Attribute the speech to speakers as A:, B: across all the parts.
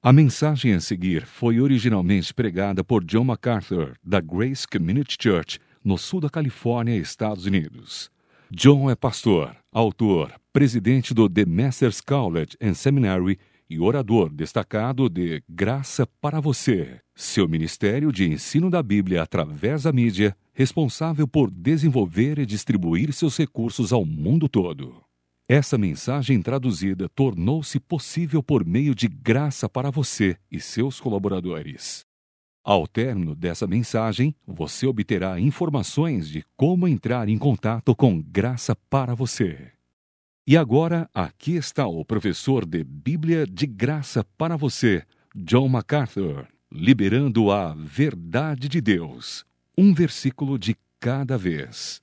A: A mensagem a seguir foi originalmente pregada por John MacArthur, da Grace Community Church, no sul da Califórnia, Estados Unidos. John é pastor, autor, presidente do The Masters College and Seminary e orador destacado de Graça para Você, seu ministério de ensino da Bíblia através da mídia, responsável por desenvolver e distribuir seus recursos ao mundo todo. Essa mensagem traduzida tornou-se possível por meio de Graça para Você e seus colaboradores. Ao término dessa mensagem, você obterá informações de como entrar em contato com Graça para Você. E agora, aqui está o professor de Bíblia de Graça para Você, John MacArthur, liberando a verdade de Deus, um versículo de cada vez.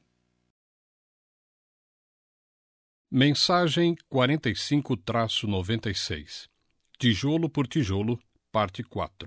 B: Mensagem 45-96. Tijolo por tijolo, parte 4.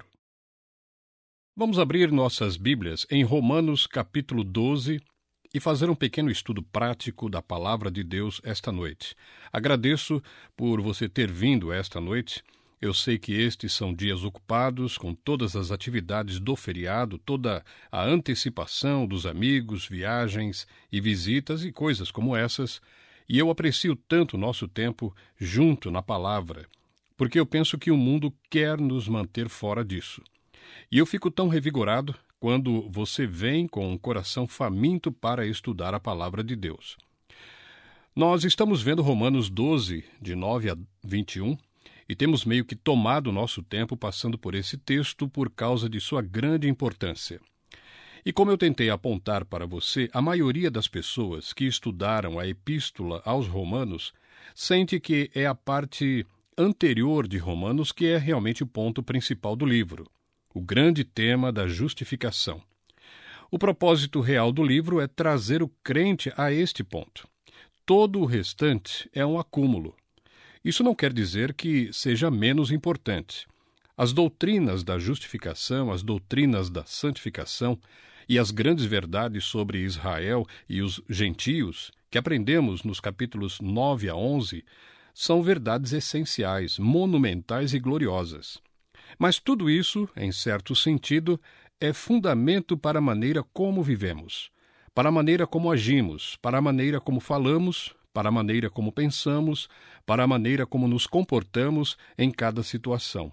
B: Vamos abrir nossas Bíblias em Romanos capítulo 12 e fazer um pequeno estudo prático da Palavra de Deus esta noite. Agradeço por você ter vindo esta noite. Eu sei que estes são dias ocupados com todas as atividades do feriado, toda a antecipação dos amigos, viagens e visitas e coisas como essas. E eu aprecio tanto o nosso tempo junto na palavra, porque eu penso que o mundo quer nos manter fora disso. E eu fico tão revigorado quando você vem com um coração faminto para estudar a palavra de Deus. Nós estamos vendo Romanos 12, de 9 a 21, e temos meio que tomado o nosso tempo passando por esse texto por causa de sua grande importância. E como eu tentei apontar para você, a maioria das pessoas que estudaram a Epístola aos Romanos sente que é a parte anterior de Romanos que é realmente o ponto principal do livro, o grande tema da justificação. O propósito real do livro é trazer o crente a este ponto. Todo o restante é um acúmulo. Isso não quer dizer que seja menos importante. As doutrinas da justificação, as doutrinas da santificação e as grandes verdades sobre Israel e os gentios, que aprendemos nos capítulos 9 a 11, são verdades essenciais, monumentais e gloriosas. Mas tudo isso, em certo sentido, é fundamento para a maneira como vivemos, para a maneira como agimos, para a maneira como falamos, para a maneira como pensamos, para a maneira como nos comportamos em cada situação.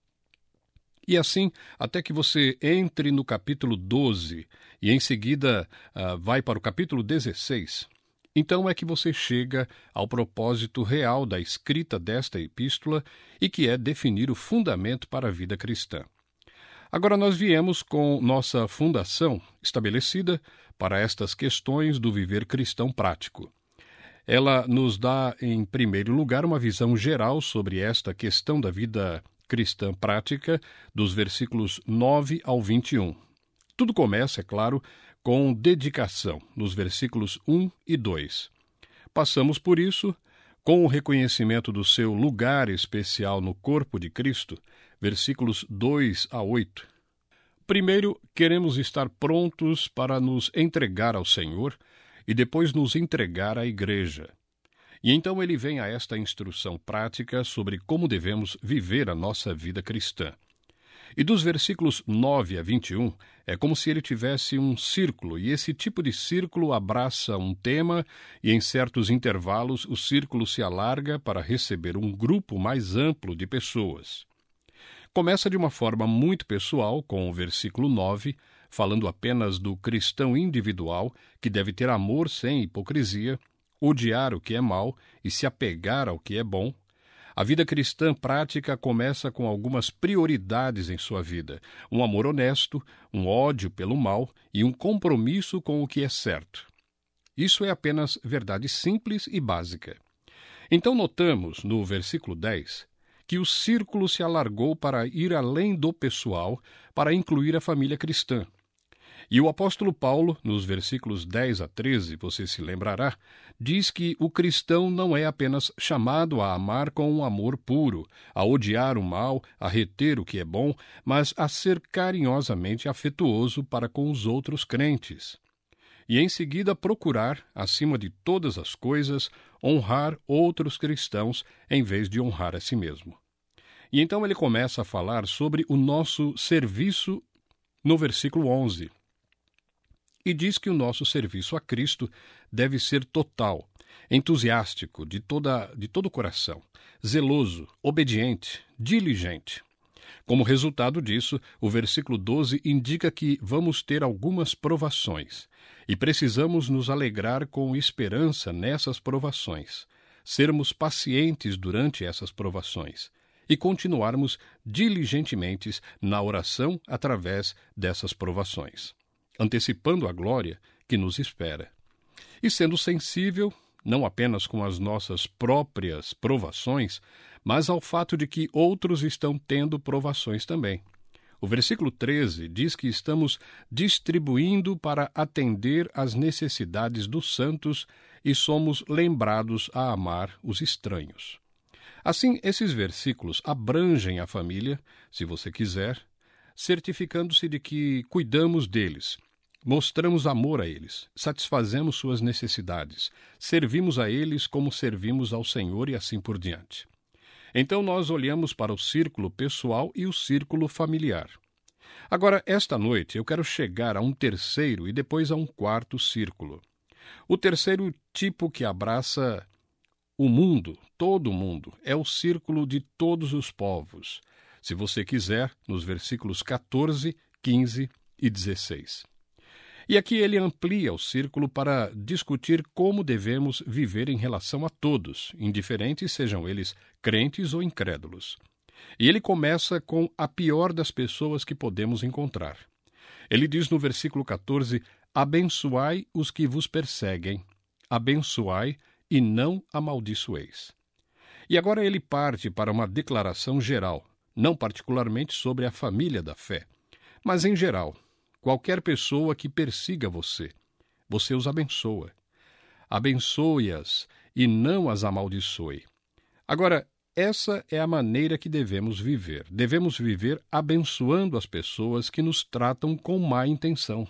B: E assim, até que você entre no capítulo 12 e em seguida vai para o capítulo 16, então é que você chega ao propósito real da escrita desta epístola e que é definir o fundamento para a vida cristã. Agora nós viemos com nossa fundação estabelecida para estas questões do viver cristão prático. Ela nos dá, em primeiro lugar, uma visão geral sobre esta questão da vida cristã prática, dos versículos 9 ao 21. Tudo começa, é claro, com dedicação, nos versículos 1 e 2. Passamos por isso, com o reconhecimento do seu lugar especial no corpo de Cristo, versículos 2 a 8. Primeiro, queremos estar prontos para nos entregar ao Senhor e depois nos entregar à igreja. E então ele vem a esta instrução prática sobre como devemos viver a nossa vida cristã. E dos versículos 9 a 21, é como se ele tivesse um círculo, e esse tipo de círculo abraça um tema, e em certos intervalos o círculo se alarga para receber um grupo mais amplo de pessoas. Começa de uma forma muito pessoal, com o versículo 9, falando apenas do cristão individual, que deve ter amor sem hipocrisia, odiar o que é mal e se apegar ao que é bom. A vida cristã prática começa com algumas prioridades em sua vida: um amor honesto, um ódio pelo mal e um compromisso com o que é certo. Isso é apenas verdade simples e básica. Então notamos, no versículo 10, que o círculo se alargou para ir além do pessoal, para incluir a família cristã. E o apóstolo Paulo, nos versículos 10 a 13, você se lembrará, diz que o cristão não é apenas chamado a amar com um amor puro, a odiar o mal, a reter o que é bom, mas a ser carinhosamente afetuoso para com os outros crentes. E em seguida procurar, acima de todas as coisas, honrar outros cristãos em vez de honrar a si mesmo. E então ele começa a falar sobre o nosso serviço no versículo 11. E diz que o nosso serviço a Cristo deve ser total, entusiástico, de todo o coração, zeloso, obediente, diligente. Como resultado disso, o versículo 12 indica que vamos ter algumas provações e precisamos nos alegrar com esperança nessas provações, sermos pacientes durante essas provações e continuarmos diligentemente na oração através dessas provações, antecipando a glória que nos espera. E sendo sensível, não apenas com as nossas próprias provações, mas ao fato de que outros estão tendo provações também. O versículo 13 diz que estamos distribuindo para atender às necessidades dos santos e somos lembrados a amar os estranhos. Assim, esses versículos abrangem a família, se você quiser, certificando-se de que cuidamos deles, mostramos amor a eles, satisfazemos suas necessidades, servimos a eles como servimos ao Senhor e assim por diante. Então nós olhamos para o círculo pessoal e o círculo familiar. Agora, esta noite, eu quero chegar a um terceiro e depois a um quarto círculo. O terceiro tipo que abraça o mundo, todo o mundo, é o círculo de todos os povos. Se você quiser, nos versículos 14, 15 e 16. E aqui ele amplia o círculo para discutir como devemos viver em relação a todos, indiferentes sejam eles crentes ou incrédulos. E ele começa com a pior das pessoas que podemos encontrar. Ele diz no versículo 14, abençoai os que vos perseguem, abençoai e não amaldiçoeis. E agora ele parte para uma declaração geral, não particularmente sobre a família da fé, mas em geral. Qualquer pessoa que persiga você, você os abençoa. Abençoe-as e não as amaldiçoe. Agora, essa é a maneira que devemos viver. Devemos viver abençoando as pessoas que nos tratam com má intenção.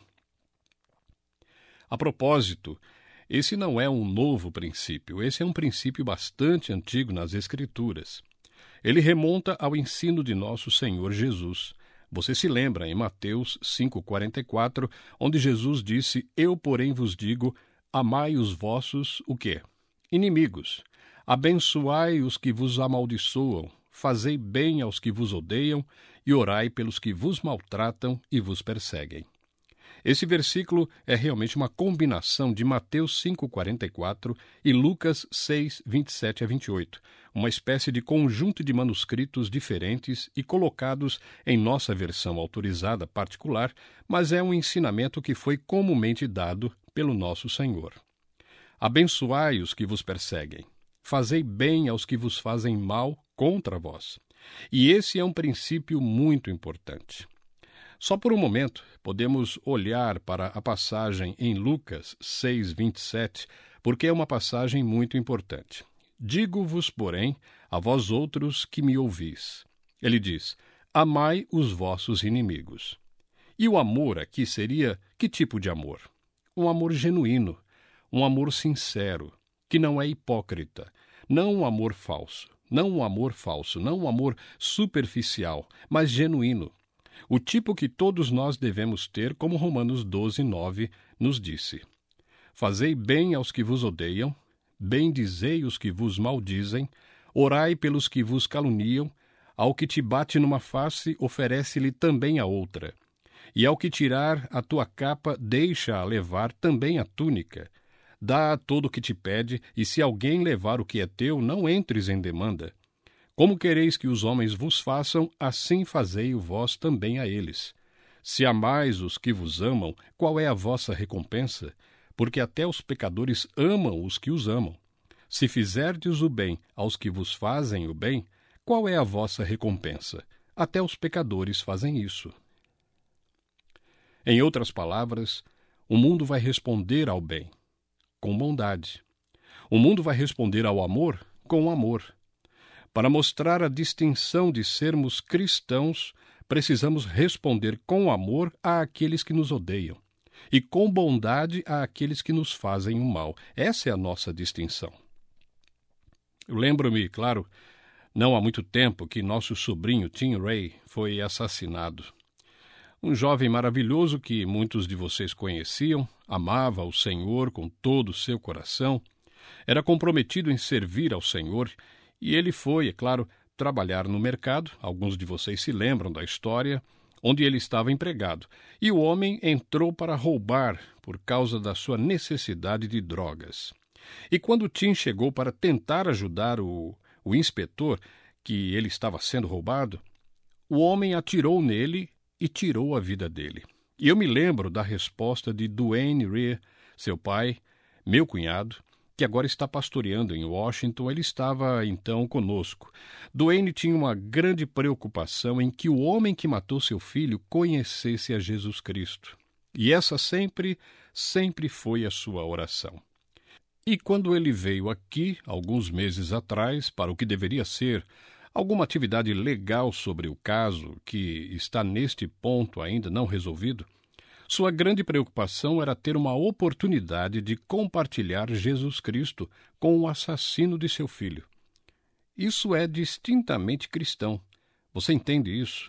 B: A propósito, esse não é um novo princípio, esse é um princípio bastante antigo nas Escrituras. Ele remonta ao ensino de nosso Senhor Jesus. Você se lembra em Mateus 5,44, onde Jesus disse, eu, porém, vos digo, amai os vossos, o quê? Inimigos. Abençoai os que vos amaldiçoam, fazei bem aos que vos odeiam e orai pelos que vos maltratam e vos perseguem. Esse versículo é realmente uma combinação de Mateus 5,44 e Lucas 6, 27 a 28, uma espécie de conjunto de manuscritos diferentes e colocados em nossa versão autorizada particular, mas é um ensinamento que foi comumente dado pelo nosso Senhor. Abençoai os que vos perseguem, fazei bem aos que vos fazem mal contra vós. E esse é um princípio muito importante. Só por um momento podemos olhar para a passagem em Lucas 6, 27, porque é uma passagem muito importante. Digo-vos, porém, a vós outros que me ouvis. Ele diz, amai os vossos inimigos. E o amor aqui seria que tipo de amor? Um amor genuíno, um amor sincero, que não é hipócrita, não um amor falso, não um amor superficial, mas genuíno. O tipo que todos nós devemos ter, como Romanos 12, 9 nos disse. Fazei bem aos que vos odeiam, bendizei os que vos maldizem, orai pelos que vos caluniam, ao que te bate numa face, oferece-lhe também a outra. E ao que tirar a tua capa, deixa-a levar também a túnica. Dá a todo o que te pede, e se alguém levar o que é teu, não entres em demanda. Como quereis que os homens vos façam, assim fazei-o vós também a eles. Se amais os que vos amam, qual é a vossa recompensa? Porque até os pecadores amam os que os amam. Se fizerdes o bem aos que vos fazem o bem, qual é a vossa recompensa? Até os pecadores fazem isso. Em outras palavras, o mundo vai responder ao bem, com bondade. O mundo vai responder ao amor, com amor. Para mostrar a distinção de sermos cristãos, precisamos responder com amor àqueles que nos odeiam e com bondade àqueles que nos fazem o mal. Essa é a nossa distinção. Eu lembro-me, claro, Não há muito tempo que nosso sobrinho Tim Ray foi assassinado. Um jovem maravilhoso que muitos de vocês conheciam, amava o Senhor com todo o seu coração, era comprometido em servir ao Senhor e ele foi, é claro, trabalhar no mercado. Alguns de vocês se lembram da história, onde ele estava empregado. E o homem entrou para roubar por causa da sua necessidade de drogas. E quando Tim chegou para tentar ajudar o inspetor, que ele estava sendo roubado, o homem atirou nele e tirou a vida dele. E eu me lembro da resposta de Duane Reed, seu pai, meu cunhado, que agora está pastoreando em Washington. Ele estava então conosco. Duane tinha uma grande preocupação em que o homem que matou seu filho conhecesse a Jesus Cristo. E essa sempre foi a sua oração. E quando ele veio aqui, alguns meses atrás, para o que deveria ser alguma atividade legal sobre o caso, que está neste ponto ainda não resolvido, sua grande preocupação era ter uma oportunidade de compartilhar Jesus Cristo com o assassino de seu filho. Isso é distintamente cristão. Você entende isso?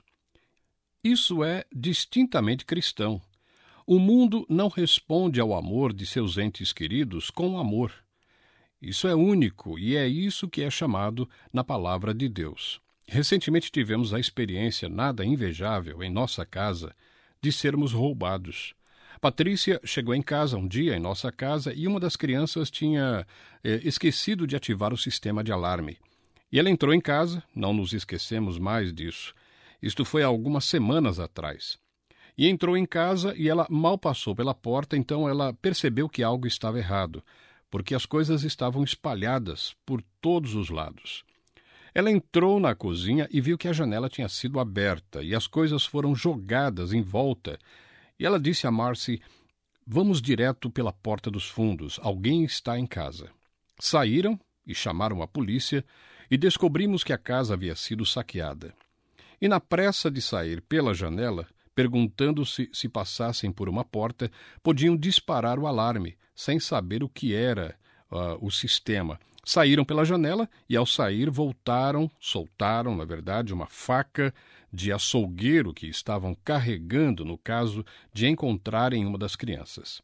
B: Isso é distintamente cristão. O mundo não responde ao amor de seus entes queridos com amor. Isso é único e é isso que é chamado na palavra de Deus. Recentemente tivemos a experiência nada invejável em nossa casa de sermos roubados. Patrícia chegou em casa um dia, em nossa casa, e uma das crianças tinha esquecido de ativar o sistema de alarme. E ela entrou em casa, não nos esquecemos mais disso. Isto foi há algumas semanas atrás. E entrou em casa e ela mal passou pela porta, então ela percebeu que algo estava errado, porque as coisas estavam espalhadas por todos os lados. Ela entrou na cozinha e viu que a janela tinha sido aberta e as coisas foram jogadas em volta. E ela disse a Marcy: "Vamos direto pela porta dos fundos. Alguém está em casa." Saíram e chamaram a polícia e descobrimos que a casa havia sido saqueada. E na pressa de sair pela janela, perguntando-se se passassem por uma porta, podiam disparar o alarme, sem saber o que era o sistema. Saíram pela janela e, ao sair, soltaram, na verdade, uma faca de açougueiro que estavam carregando no caso de encontrarem uma das crianças.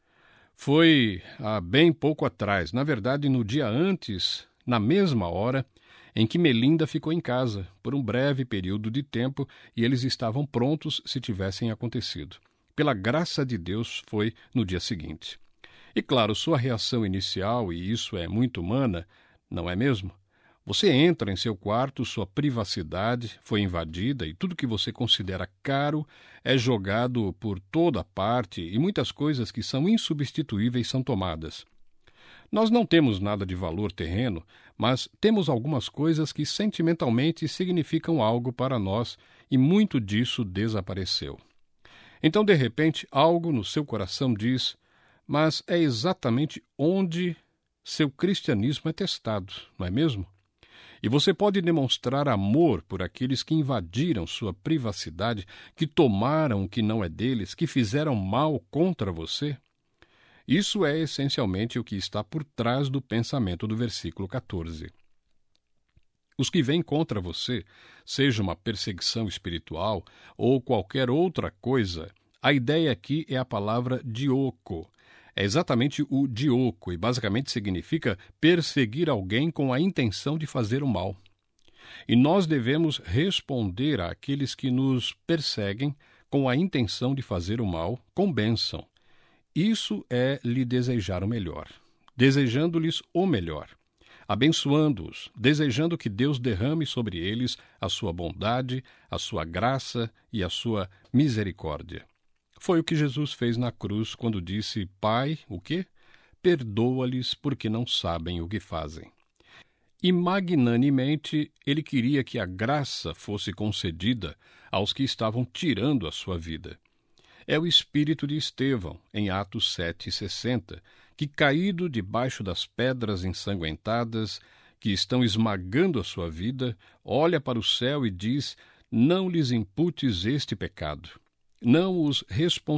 B: Foi há bem pouco atrás, na verdade, no dia antes, na mesma hora, em que Melinda ficou em casa por um breve período de tempo e eles estavam prontos se tivessem acontecido. Pela graça de Deus, foi no dia seguinte. E claro, sua reação inicial, e isso é muito humana, não é mesmo? Você entra em seu quarto, sua privacidade foi invadida e tudo que você considera caro é jogado por toda parte e muitas coisas que são insubstituíveis são tomadas. Nós não temos nada de valor terreno, mas temos algumas coisas que sentimentalmente significam algo para nós e muito disso desapareceu. Então, de repente, algo no seu coração diz: mas é exatamente onde seu cristianismo é testado, não é mesmo? E você pode demonstrar amor por aqueles que invadiram sua privacidade, que tomaram o que não é deles, que fizeram mal contra você? Isso é essencialmente o que está por trás do pensamento do versículo 14. Os que vêm contra você, seja uma perseguição espiritual ou qualquer outra coisa, a ideia aqui é a palavra dioco. É exatamente o dioco e basicamente significa perseguir alguém com a intenção de fazer o mal. E nós devemos responder àqueles que nos perseguem com a intenção de fazer o mal com bênção. Isso é lhe desejar o melhor, desejando-lhes o melhor, abençoando-os, desejando que Deus derrame sobre eles a sua bondade, a sua graça e a sua misericórdia. Foi o que Jesus fez na cruz quando disse: Pai, o quê? Perdoa-lhes porque não sabem o que fazem. E magnanimemente ele queria que a graça fosse concedida aos que estavam tirando a sua vida. É o espírito de Estevão, em Atos 7,60, que, caído debaixo das pedras ensanguentadas que estão esmagando a sua vida, olha para o céu e diz: não lhes imputes este pecado. Não os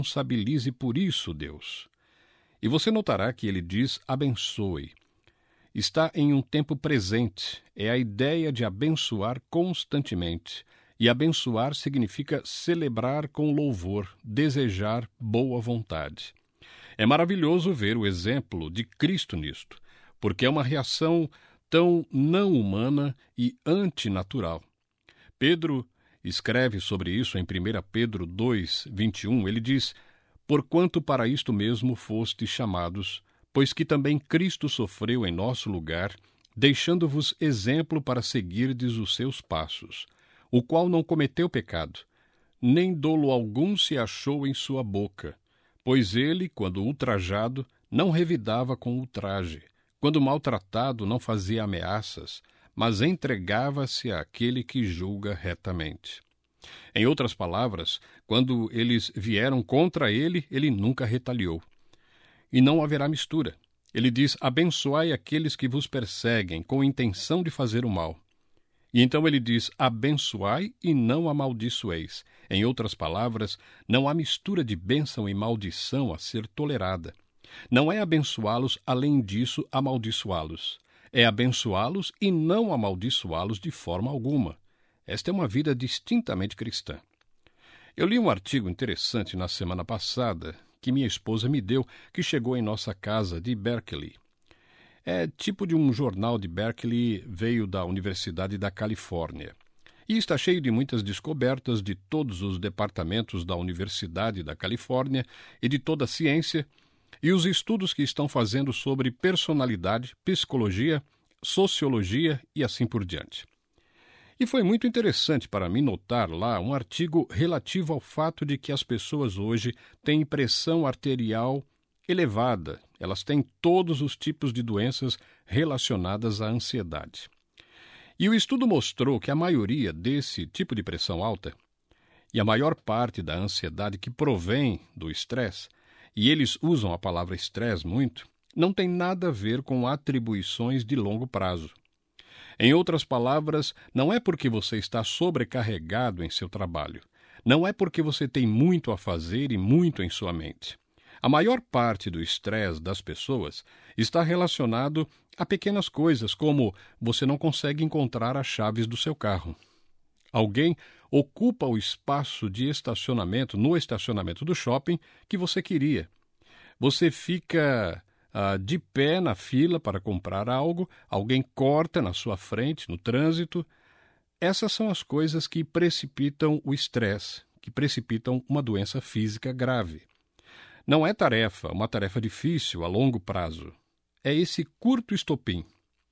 B: responsabilize por isso, Deus. E você notará que ele diz: abençoe. está em um tempo presente. É a ideia de abençoar constantemente. E abençoar significa celebrar com louvor, desejar boa vontade. É maravilhoso ver o exemplo de Cristo nisto, porque é uma reação tão não humana e antinatural. Pedro escreve sobre isso em 1 Pedro 2, 21. Ele diz: porquanto para isto mesmo fostes chamados, pois que também Cristo sofreu em nosso lugar, deixando-vos exemplo para seguirdes os seus passos, o qual não cometeu pecado, nem dolo algum se achou em sua boca, pois ele, quando ultrajado, não revidava com ultraje, quando maltratado não fazia ameaças, mas entregava-se àquele que julga retamente. Em outras palavras, quando eles vieram contra ele, ele nunca retaliou. E não haverá mistura. Ele diz: abençoai aqueles que vos perseguem, com intenção de fazer o mal. E então ele diz: abençoai e não amaldiçoeis. Em outras palavras, não há mistura de bênção e maldição a ser tolerada. Não é abençoá-los, além disso, amaldiçoá-los. É abençoá-los e não amaldiçoá-los de forma alguma. Esta é uma vida distintamente cristã. Eu li um artigo interessante na semana passada que minha esposa me deu, que chegou em nossa casa de Berkeley. É tipo de um jornal de Berkeley, veio da Universidade da Califórnia. E está cheio de muitas descobertas de todos os departamentos da Universidade da Califórnia e de toda a ciência, e os estudos que estão fazendo sobre personalidade, psicologia, sociologia e assim por diante. E foi muito interessante para mim notar lá um artigo relativo ao fato de que as pessoas hoje têm pressão arterial elevada. Elas têm todos os tipos de doenças relacionadas à ansiedade. E o estudo mostrou que a maioria desse tipo de pressão alta e a maior parte da ansiedade que provém do estresse, e eles usam a palavra estresse muito, não tem nada a ver com atribuições de longo prazo. Em outras palavras, não é porque você está sobrecarregado em seu trabalho. Não é porque você tem muito a fazer e muito em sua mente. A maior parte do estresse das pessoas está relacionado a pequenas coisas, como você não consegue encontrar as chaves do seu carro. Alguém ocupa o espaço de estacionamento no estacionamento do shopping que você queria. Você fica de pé na fila para comprar algo, alguém corta na sua frente, no trânsito. Essas são as coisas que precipitam o estresse, que precipitam uma doença física grave. Não é uma tarefa difícil a longo prazo. É esse curto estopim.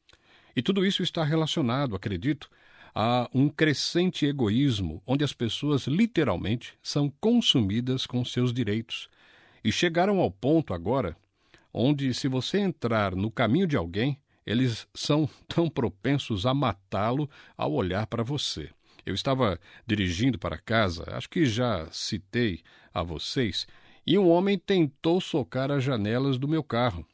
B: E tudo isso está relacionado, acredito, a um crescente egoísmo, onde as pessoas literalmente são consumidas com seus direitos. E chegaram ao ponto agora onde, se você entrar no caminho de alguém, eles são tão propensos a matá-lo ao olhar para você. Eu estava dirigindo para casa, acho que já citei a vocês, e um homem tentou socar as janelas do meu carro.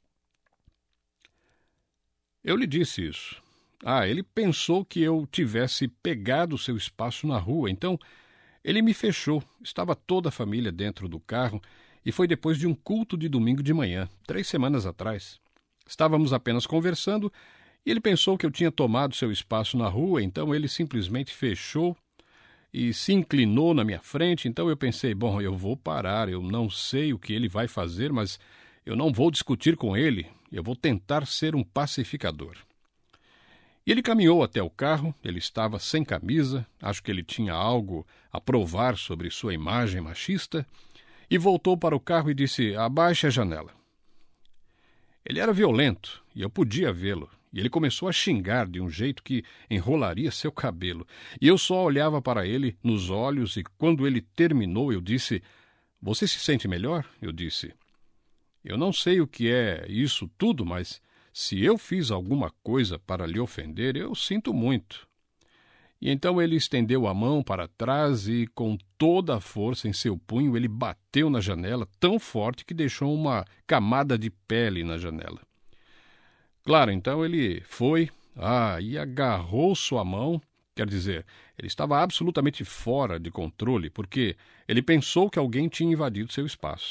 B: Eu lhe disse isso. Ele pensou que eu tivesse pegado seu espaço na rua, então ele me fechou. Estava toda a família dentro do carro e foi depois de um culto de domingo de manhã, 3 semanas atrás. Estávamos apenas conversando e ele pensou que eu tinha tomado seu espaço na rua, então ele simplesmente fechou e se inclinou na minha frente. Então eu pensei, bom, eu vou parar, eu não sei o que ele vai fazer, mas eu não vou discutir com ele, eu vou tentar ser um pacificador. E ele caminhou até o carro, ele estava sem camisa, acho que ele tinha algo a provar sobre sua imagem machista, e voltou para o carro e disse, abaixe a janela. Ele era violento, e eu podia vê-lo, e ele começou a xingar de um jeito que enrolaria seu cabelo. E eu só olhava para ele nos olhos, e quando ele terminou, eu disse, você se sente melhor? Eu disse, eu não sei o que é isso tudo, mas se eu fiz alguma coisa para lhe ofender, eu sinto muito. E então ele estendeu a mão para trás e, com toda a força em seu punho, ele bateu na janela tão forte que deixou uma camada de pele na janela. Claro, então ele foi e agarrou sua mão, quer dizer, ele estava absolutamente fora de controle, porque ele pensou que alguém tinha invadido seu espaço.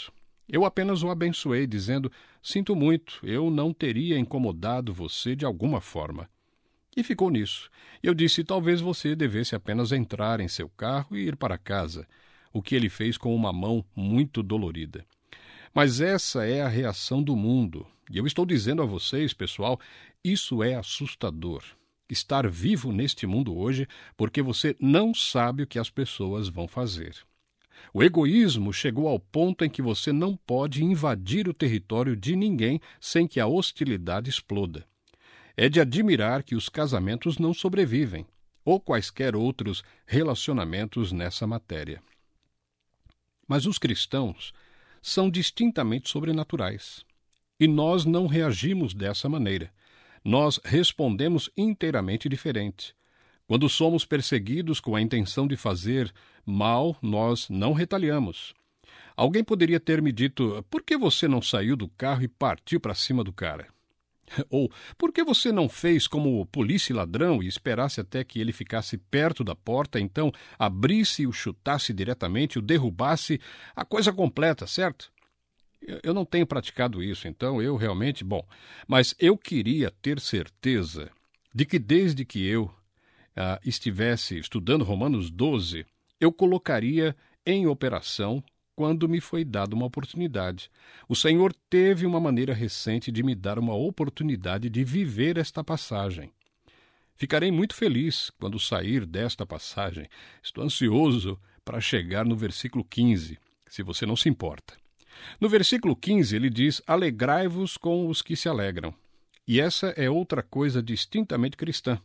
B: Eu apenas o abençoei, dizendo: sinto muito, eu não teria incomodado você de alguma forma. E ficou nisso. Eu disse: talvez você devesse apenas entrar em seu carro e ir para casa, o que ele fez com uma mão muito dolorida. Mas essa é a reação do mundo. E eu estou dizendo a vocês, pessoal, isso é assustador. Estar vivo neste mundo hoje porque você não sabe o que as pessoas vão fazer. O egoísmo chegou ao ponto em que você não pode invadir o território de ninguém sem que a hostilidade exploda. É de admirar que os casamentos não sobrevivem, ou quaisquer outros relacionamentos nessa matéria. Mas os cristãos são distintamente sobrenaturais. E nós não reagimos dessa maneira. Nós respondemos inteiramente diferente. Quando somos perseguidos com a intenção de fazer mal, nós não retaliamos. Alguém poderia ter me dito: por que você não saiu do carro e partiu para cima do cara? Ou, por que você não fez como polícia e ladrão e esperasse até que ele ficasse perto da porta, então abrisse e o chutasse diretamente, o derrubasse, a coisa completa, certo? Eu não tenho praticado isso, então eu realmente... mas eu queria ter certeza de que desde que eu estivesse estudando Romanos 12, eu colocaria em operação quando me foi dada uma oportunidade. O Senhor teve uma maneira recente de me dar uma oportunidade de viver esta passagem. Ficarei muito feliz quando sair desta passagem. Estou ansioso para chegar no versículo 15, se você não se importa. No versículo 15 ele diz: alegrai-vos com os que se alegram. E essa é outra coisa distintamente cristã.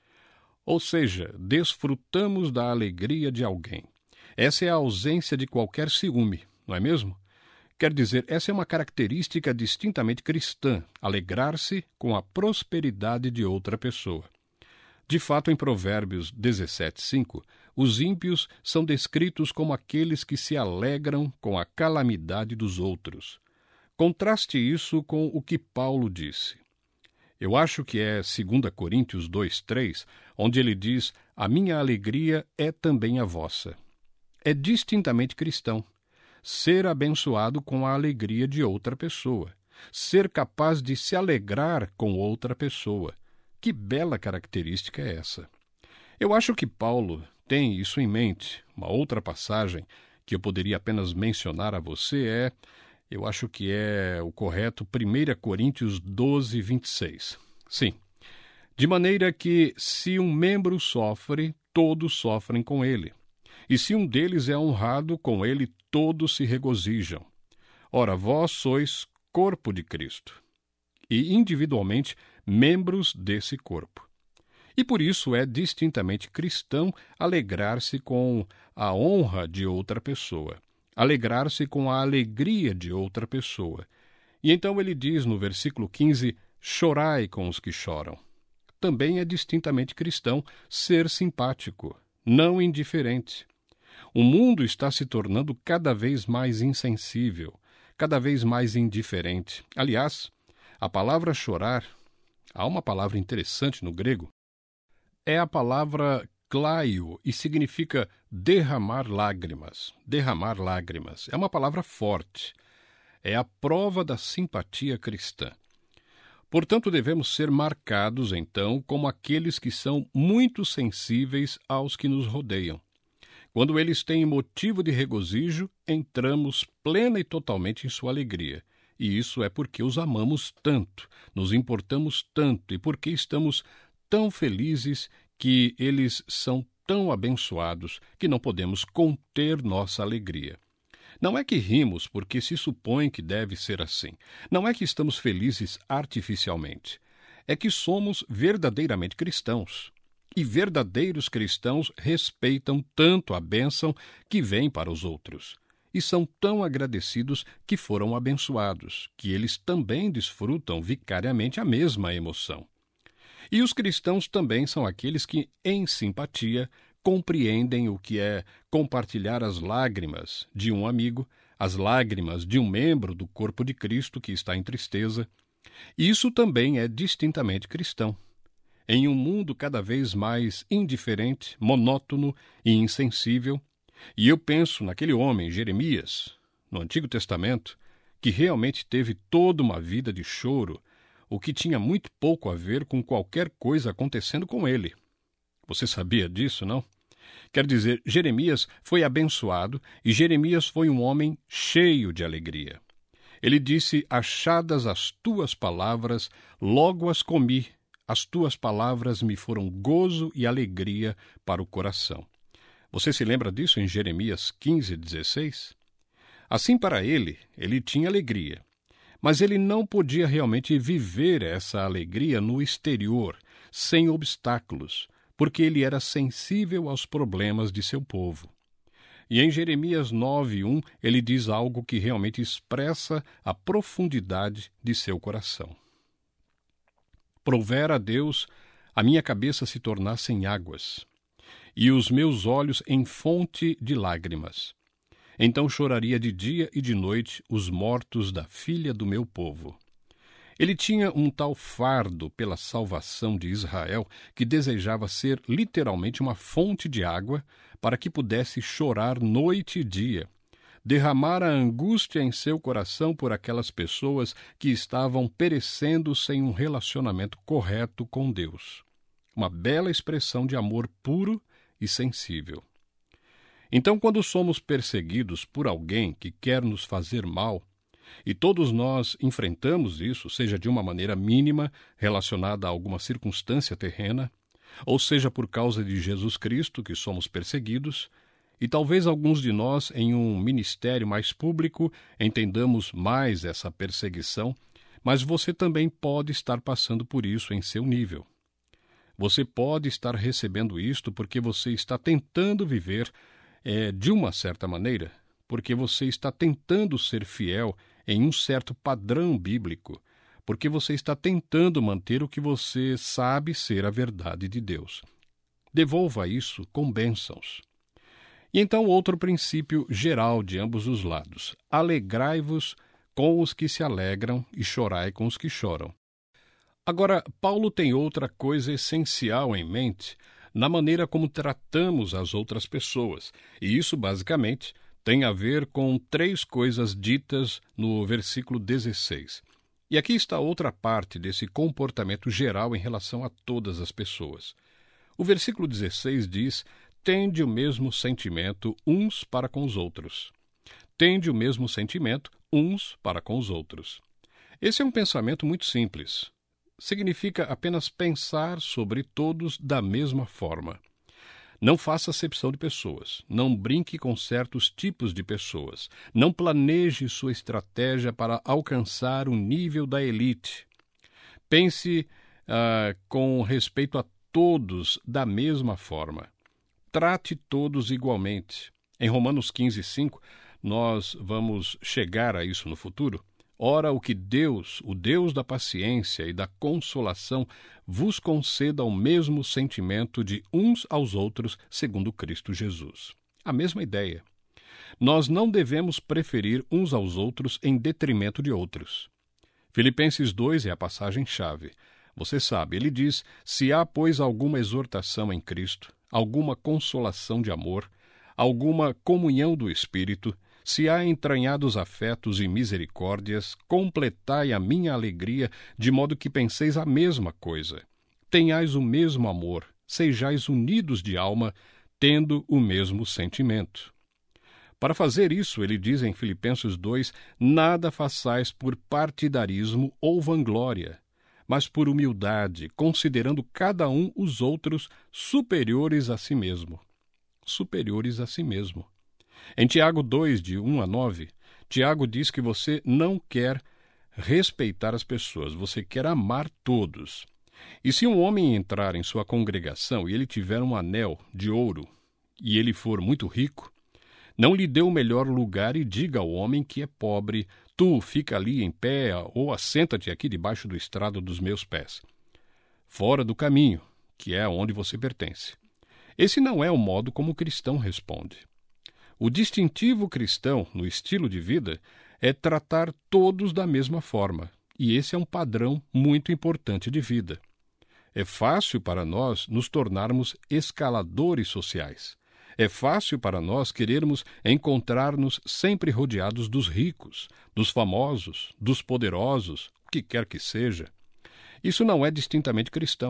B: Ou seja, desfrutamos da alegria de alguém. Essa é a ausência de qualquer ciúme, não é mesmo? Quer dizer, essa é uma característica distintamente cristã, alegrar-se com a prosperidade de outra pessoa. De fato, em Provérbios 17:5, os ímpios são descritos como aqueles que se alegram com a calamidade dos outros. Contraste isso com o que Paulo disse. Eu acho que é 2 Coríntios 2:3, onde ele diz: a minha alegria é também a vossa. É distintamente cristão. Ser abençoado com a alegria de outra pessoa. Ser capaz de se alegrar com outra pessoa. Que bela característica é essa? Eu acho que Paulo tem isso em mente. Uma outra passagem que eu poderia apenas mencionar a você eu acho que é o correto, 1 Coríntios 12:26. Sim. De maneira que, se um membro sofre, todos sofrem com ele. E se um deles é honrado, com ele todos se regozijam. Ora, vós sois corpo de Cristo, e individualmente membros desse corpo. E por isso é distintamente cristão alegrar-se com a honra de outra pessoa, alegrar-se com a alegria de outra pessoa. E então ele diz no versículo 15, chorai com os que choram. Também é distintamente cristão ser simpático, não indiferente. O mundo está se tornando cada vez mais insensível, cada vez mais indiferente. Aliás, a palavra chorar, há uma palavra interessante no grego, é a palavra klaio e significa derramar lágrimas. Derramar lágrimas. É uma palavra forte. É a prova da simpatia cristã. Portanto, devemos ser marcados, então, como aqueles que são muito sensíveis aos que nos rodeiam. Quando eles têm motivo de regozijo, entramos plena e totalmente em sua alegria. E isso é porque os amamos tanto, nos importamos tanto e porque estamos tão felizes que eles são tão abençoados que não podemos conter nossa alegria. Não é que rimos porque se supõe que deve ser assim. Não é que estamos felizes artificialmente. É que somos verdadeiramente cristãos. E verdadeiros cristãos respeitam tanto a bênção que vem para os outros. E são tão agradecidos que foram abençoados, que eles também desfrutam vicariamente a mesma emoção. E os cristãos também são aqueles que, em simpatia, compreendem o que é compartilhar as lágrimas de um amigo, as lágrimas de um membro do corpo de Cristo que está em tristeza. E isso também é distintamente cristão. Em um mundo cada vez mais indiferente, monótono e insensível, e eu penso naquele homem, Jeremias, no Antigo Testamento, que realmente teve toda uma vida de choro, o que tinha muito pouco a ver com qualquer coisa acontecendo com ele. Você sabia disso, não? Quer dizer, Jeremias foi abençoado e Jeremias foi um homem cheio de alegria. Ele disse: achadas as tuas palavras, logo as comi. As tuas palavras me foram gozo e alegria para o coração. Você se lembra disso em Jeremias 15:16? Assim, para ele tinha alegria. Mas ele não podia realmente viver essa alegria no exterior, sem obstáculos, porque ele era sensível aos problemas de seu povo. E em Jeremias 9:1, ele diz algo que realmente expressa a profundidade de seu coração. Provera a Deus a minha cabeça se tornasse em águas, e os meus olhos em fonte de lágrimas. Então choraria de dia e de noite os mortos da filha do meu povo. Ele tinha um tal fardo pela salvação de Israel que desejava ser literalmente uma fonte de água para que pudesse chorar noite e dia, derramar a angústia em seu coração por aquelas pessoas que estavam perecendo sem um relacionamento correto com Deus. Uma bela expressão de amor puro e sensível. Então, quando somos perseguidos por alguém que quer nos fazer mal, e todos nós enfrentamos isso, seja de uma maneira mínima, relacionada a alguma circunstância terrena, ou seja por causa de Jesus Cristo que somos perseguidos, e talvez alguns de nós, em um ministério mais público, entendamos mais essa perseguição, mas você também pode estar passando por isso em seu nível. Você pode estar recebendo isto porque você está tentando viver de uma certa maneira, porque você está tentando ser fiel em um certo padrão bíblico, porque você está tentando manter o que você sabe ser a verdade de Deus. Devolva isso com bênçãos. E então outro princípio geral de ambos os lados: alegrai-vos com os que se alegram e chorai com os que choram. Agora, Paulo tem outra coisa essencial em mente na maneira como tratamos as outras pessoas, e isso basicamente tem a ver com 3 coisas ditas no versículo 16. E aqui está outra parte desse comportamento geral em relação a todas as pessoas. O versículo 16 diz: tende o mesmo sentimento uns para com os outros. Tende o mesmo sentimento uns para com os outros. Esse é um pensamento muito simples. Significa apenas pensar sobre todos da mesma forma. Não faça acepção de pessoas. Não brinque com certos tipos de pessoas. Não planeje sua estratégia para alcançar o nível da elite. Pense com respeito a todos da mesma forma. Trate todos igualmente. Em Romanos 15:5, nós vamos chegar a isso no futuro. Ora, o que Deus, o Deus da paciência e da consolação, vos conceda o mesmo sentimento de uns aos outros, segundo Cristo Jesus. A mesma ideia. Nós não devemos preferir uns aos outros em detrimento de outros. Filipenses 2 é a passagem-chave. Você sabe, ele diz: se há, pois, alguma exortação em Cristo, alguma consolação de amor, alguma comunhão do Espírito, se há entranhados afetos e misericórdias, completai a minha alegria, de modo que penseis a mesma coisa. Tenhais o mesmo amor, sejais unidos de alma, tendo o mesmo sentimento. Para fazer isso, ele diz em Filipenses 2, nada façais por partidarismo ou vanglória, mas por humildade, considerando cada um os outros superiores a si mesmo. Superiores a si mesmo. Em Tiago 2, de 1-9, Tiago diz que você não quer respeitar as pessoas, você quer amar todos. E se um homem entrar em sua congregação e ele tiver um anel de ouro e ele for muito rico, não lhe dê o melhor lugar e diga ao homem que é pobre: tu fica ali em pé ou assenta-te aqui debaixo do estrado dos meus pés, fora do caminho, que é onde você pertence. Esse não é o modo como o cristão responde. O distintivo cristão no estilo de vida é tratar todos da mesma forma, e esse é um padrão muito importante de vida. É fácil para nós nos tornarmos escaladores sociais. É fácil para nós querermos encontrar-nos sempre rodeados dos ricos, dos famosos, dos poderosos, o que quer que seja. Isso não é distintamente cristão.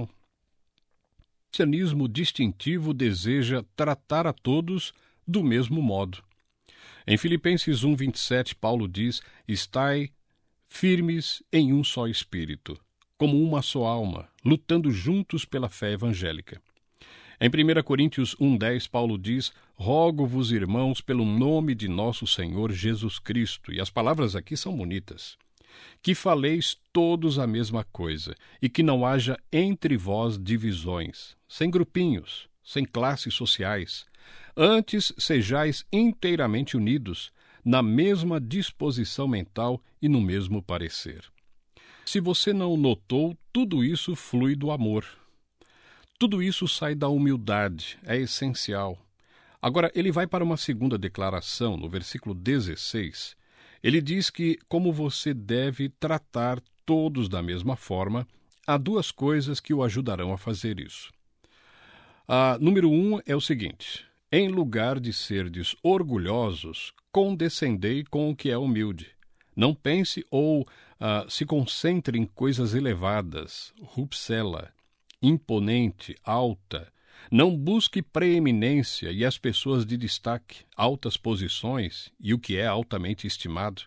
B: O cristianismo distintivo deseja tratar a todos do mesmo modo. Em Filipenses 1:27, Paulo diz: estai firmes em um só espírito, como uma só alma, lutando juntos pela fé evangélica. Em 1 Coríntios 1:10, Paulo diz: rogo-vos, irmãos, pelo nome de nosso Senhor Jesus Cristo, e as palavras aqui são bonitas, que faleis todos a mesma coisa, e que não haja entre vós divisões, sem grupinhos, sem classes sociais. Antes sejais inteiramente unidos, na mesma disposição mental e no mesmo parecer. Se você não notou, tudo isso flui do amor. Tudo isso sai da humildade, é essencial. Agora, ele vai para uma segunda declaração, no versículo 16. Ele diz que, como você deve tratar todos da mesma forma, há duas coisas que o ajudarão a fazer isso. Número 1 é o seguinte: em lugar de serdes orgulhosos, condescendei com o que é humilde. Não pense ou se concentre em coisas elevadas, rupsela, imponente, alta. Não busque preeminência e as pessoas de destaque, altas posições e o que é altamente estimado.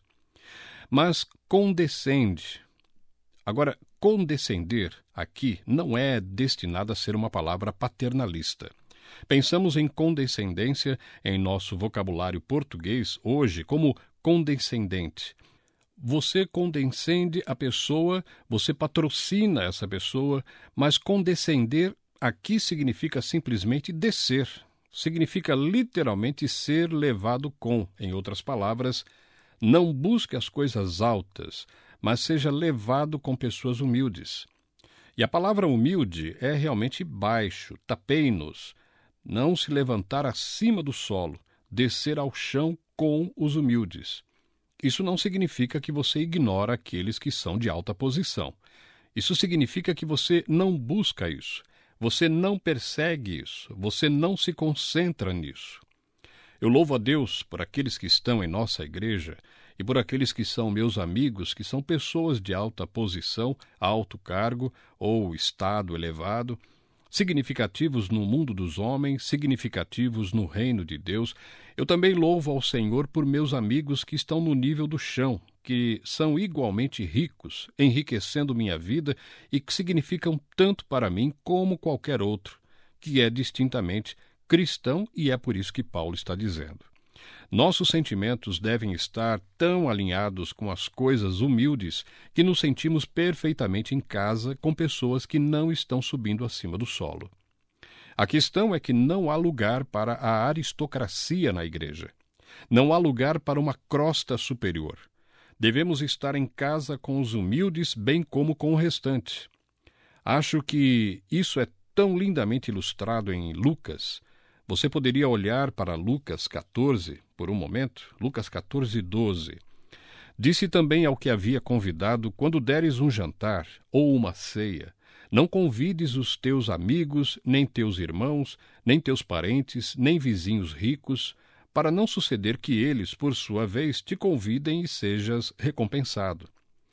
B: Mas condescende. Agora, condescender aqui não é destinado a ser uma palavra paternalista. Pensamos em condescendência em nosso vocabulário português hoje como condescendente. Você condescende a pessoa, você patrocina essa pessoa, mas condescender aqui significa simplesmente descer. Significa literalmente ser levado com. Em outras palavras, não busque as coisas altas, mas seja levado com pessoas humildes. E a palavra humilde é realmente baixo, tapeinos, não se levantar acima do solo, descer ao chão com os humildes. Isso não significa que você ignora aqueles que são de alta posição. Isso significa que você não busca isso, você não persegue isso, você não se concentra nisso. Eu louvo a Deus por aqueles que estão em nossa igreja e por aqueles que são meus amigos, que são pessoas de alta posição, alto cargo ou estado elevado, significativos no mundo dos homens, significativos no reino de Deus. Eu também louvo ao Senhor por meus amigos que estão no nível do chão, que são igualmente ricos, enriquecendo minha vida e que significam tanto para mim como qualquer outro, que é distintamente cristão, e é por isso que Paulo está dizendo. Nossos sentimentos devem estar tão alinhados com as coisas humildes que nos sentimos perfeitamente em casa com pessoas que não estão subindo acima do solo. A questão é que não há lugar para a aristocracia na igreja. Não há lugar para uma crosta superior. Devemos estar em casa com os humildes, bem como com o restante. Acho que isso é tão lindamente ilustrado em Lucas. Você poderia olhar para Lucas 14 por um momento, Lucas 14:12. Disse também ao que havia convidado: quando deres um jantar ou uma ceia, não convides os teus amigos, nem teus irmãos, nem teus parentes, nem vizinhos ricos, para não suceder que eles, por sua vez, te convidem e sejas recompensado.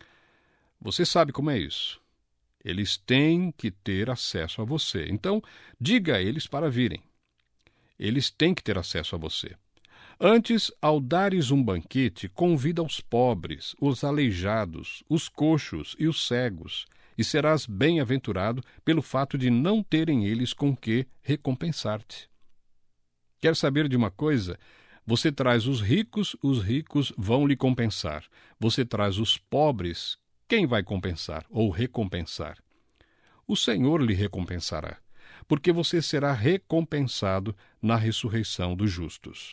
B: Você sabe como é isso. Eles têm que ter acesso a você. Então, diga a eles para virem. Eles têm que ter acesso a você. Antes, ao dares um banquete, convida os pobres, os aleijados, os coxos e os cegos, e serás bem-aventurado pelo fato de não terem eles com que recompensar-te. Quer saber de uma coisa? Você traz os ricos vão lhe compensar. Você traz os pobres, quem vai compensar ou recompensar? O Senhor lhe recompensará, porque você será recompensado na ressurreição dos justos.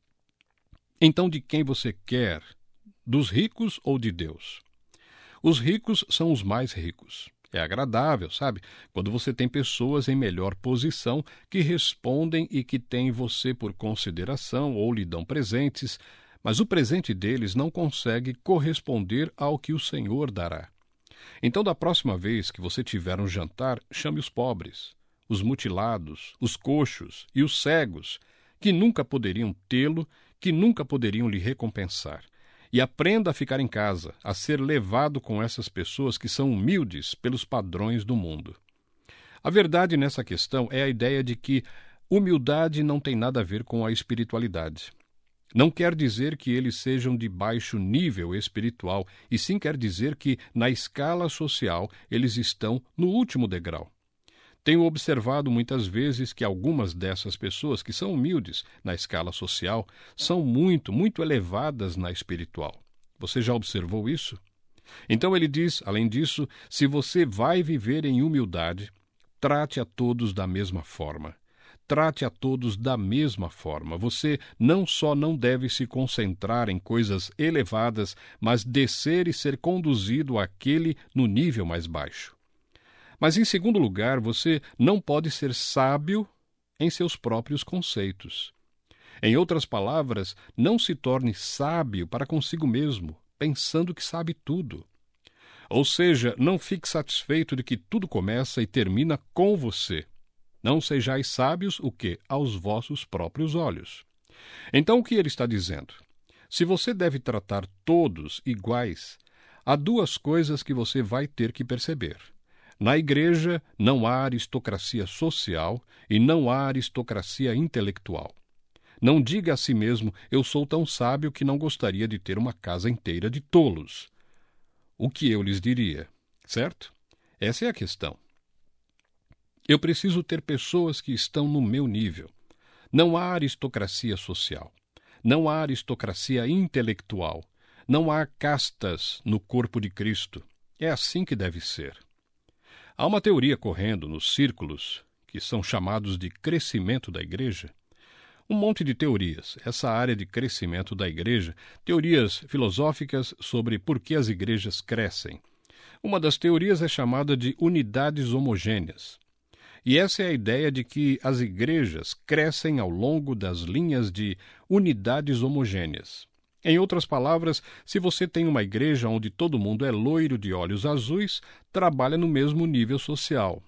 B: Então, de quem você quer? Dos ricos ou de Deus? Os ricos são os mais ricos. É agradável, sabe? Quando você tem pessoas em melhor posição que respondem e que têm você por consideração ou lhe dão presentes, mas o presente deles não consegue corresponder ao que o Senhor dará. Então, da próxima vez que você tiver um jantar, chame os pobres, os mutilados, os coxos e os cegos, que nunca poderiam tê-lo, que nunca poderiam lhe recompensar. E aprenda a ficar em casa, a ser levado com essas pessoas que são humildes pelos padrões do mundo. A verdade nessa questão é a ideia de que humildade não tem nada a ver com a espiritualidade. Não quer dizer que eles sejam de baixo nível espiritual, e sim quer dizer que, na escala social, eles estão no último degrau. Tenho observado muitas vezes que algumas dessas pessoas que são humildes na escala social são muito elevadas na espiritual. Você já observou isso? Então ele diz, além disso, se você vai viver em humildade, trate a todos da mesma forma. Trate a todos da mesma forma. Você não só não deve se concentrar em coisas elevadas, mas descer e ser conduzido àquele no nível mais baixo. Mas, em segundo lugar, você não pode ser sábio em seus próprios conceitos. Em outras palavras, não se torne sábio para consigo mesmo, pensando que sabe tudo. Ou seja, não fique satisfeito de que tudo começa e termina com você. Não sejais sábios o quê? Aos vossos próprios olhos. Então, o que ele está dizendo? Se você deve tratar todos iguais, há duas coisas que você vai ter que perceber. Na igreja, não há aristocracia social e não há aristocracia intelectual. Não diga a si mesmo, eu sou tão sábio que não gostaria de ter uma casa inteira de tolos. O que eu lhes diria? Certo? Essa é a questão. Eu preciso ter pessoas que estão no meu nível. Não há aristocracia social. Não há aristocracia intelectual. Não há castas no corpo de Cristo. É assim que deve ser. Há uma teoria correndo nos círculos, que são chamados de crescimento da igreja. Um monte de teorias. Essa área de crescimento da igreja, teorias filosóficas sobre por que as igrejas crescem. Uma das teorias é chamada de unidades homogêneas. E essa é a ideia de que as igrejas crescem ao longo das linhas de unidades homogêneas. Em outras palavras, se você tem uma igreja onde todo mundo é loiro de olhos azuis, trabalha no mesmo nível social.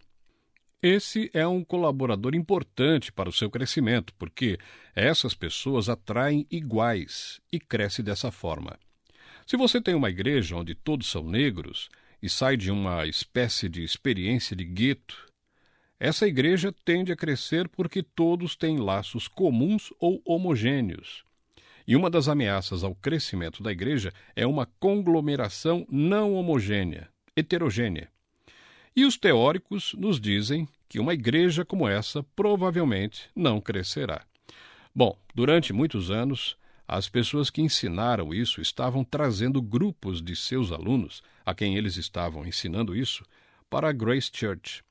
B: Esse é um colaborador importante para o seu crescimento, porque essas pessoas atraem iguais e cresce dessa forma. Se você tem uma igreja onde todos são negros e sai de uma espécie de experiência de gueto, essa igreja tende a crescer porque todos têm laços comuns ou homogêneos. E uma das ameaças ao crescimento da igreja é uma conglomeração não homogênea, heterogênea. E os teóricos nos dizem que uma igreja como essa provavelmente não crescerá. Bom, durante muitos anos, as pessoas que ensinaram isso estavam trazendo grupos de seus alunos, a quem eles estavam ensinando isso, para a Grace Church.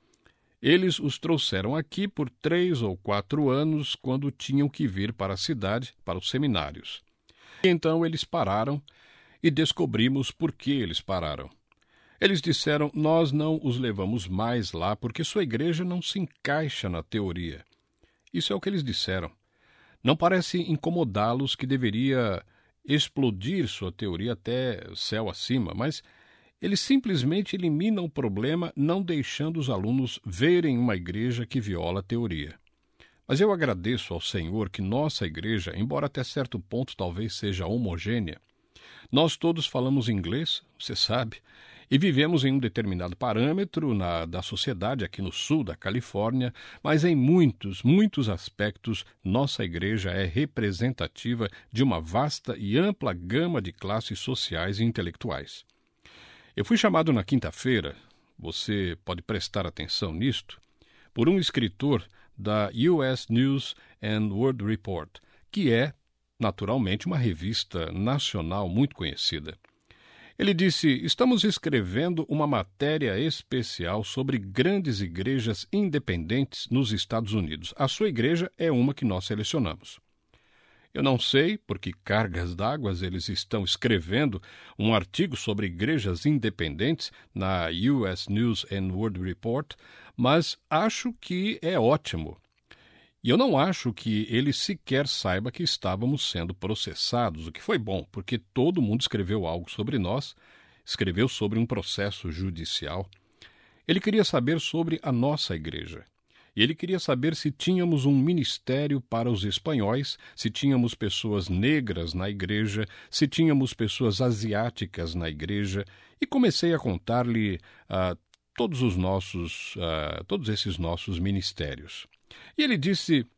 B: Eles os trouxeram aqui por 3 ou 4 anos quando tinham que vir para a cidade, para os seminários. Então eles pararam e descobrimos por que eles pararam. Eles disseram, nós não os levamos mais lá porque sua igreja não se encaixa na teoria. Isso é o que eles disseram. Não parece incomodá-los que deveria explodir sua teoria até céu acima, mas eles simplesmente eliminam o problema, não deixando os alunos verem uma igreja que viola a teoria. Mas eu agradeço ao Senhor que nossa igreja, embora até certo ponto talvez seja homogênea, nós todos falamos inglês, você sabe, e vivemos em um determinado parâmetro da sociedade aqui no sul da Califórnia, mas em muitos aspectos nossa igreja é representativa de uma vasta e ampla gama de classes sociais e intelectuais. Eu fui chamado na quinta-feira, você pode prestar atenção nisto, por um escritor da US News and World Report, que é, naturalmente, uma revista nacional muito conhecida. Ele disse, estamos escrevendo uma matéria especial sobre grandes igrejas independentes nos Estados Unidos. A sua igreja é uma que nós selecionamos. Eu não sei por que cargas d'água eles estão escrevendo um artigo sobre igrejas independentes na US News and World Report, mas acho que é ótimo. E eu não acho que ele sequer saiba que estávamos sendo processados, o que foi bom, porque todo mundo escreveu algo sobre nós, escreveu sobre um processo judicial. Ele queria saber sobre a nossa igreja. E ele queria saber se tínhamos um ministério para os espanhóis, se tínhamos pessoas negras na igreja, se tínhamos pessoas asiáticas na igreja, e comecei a contar-lhe todos esses nossos ministérios. E ele disse: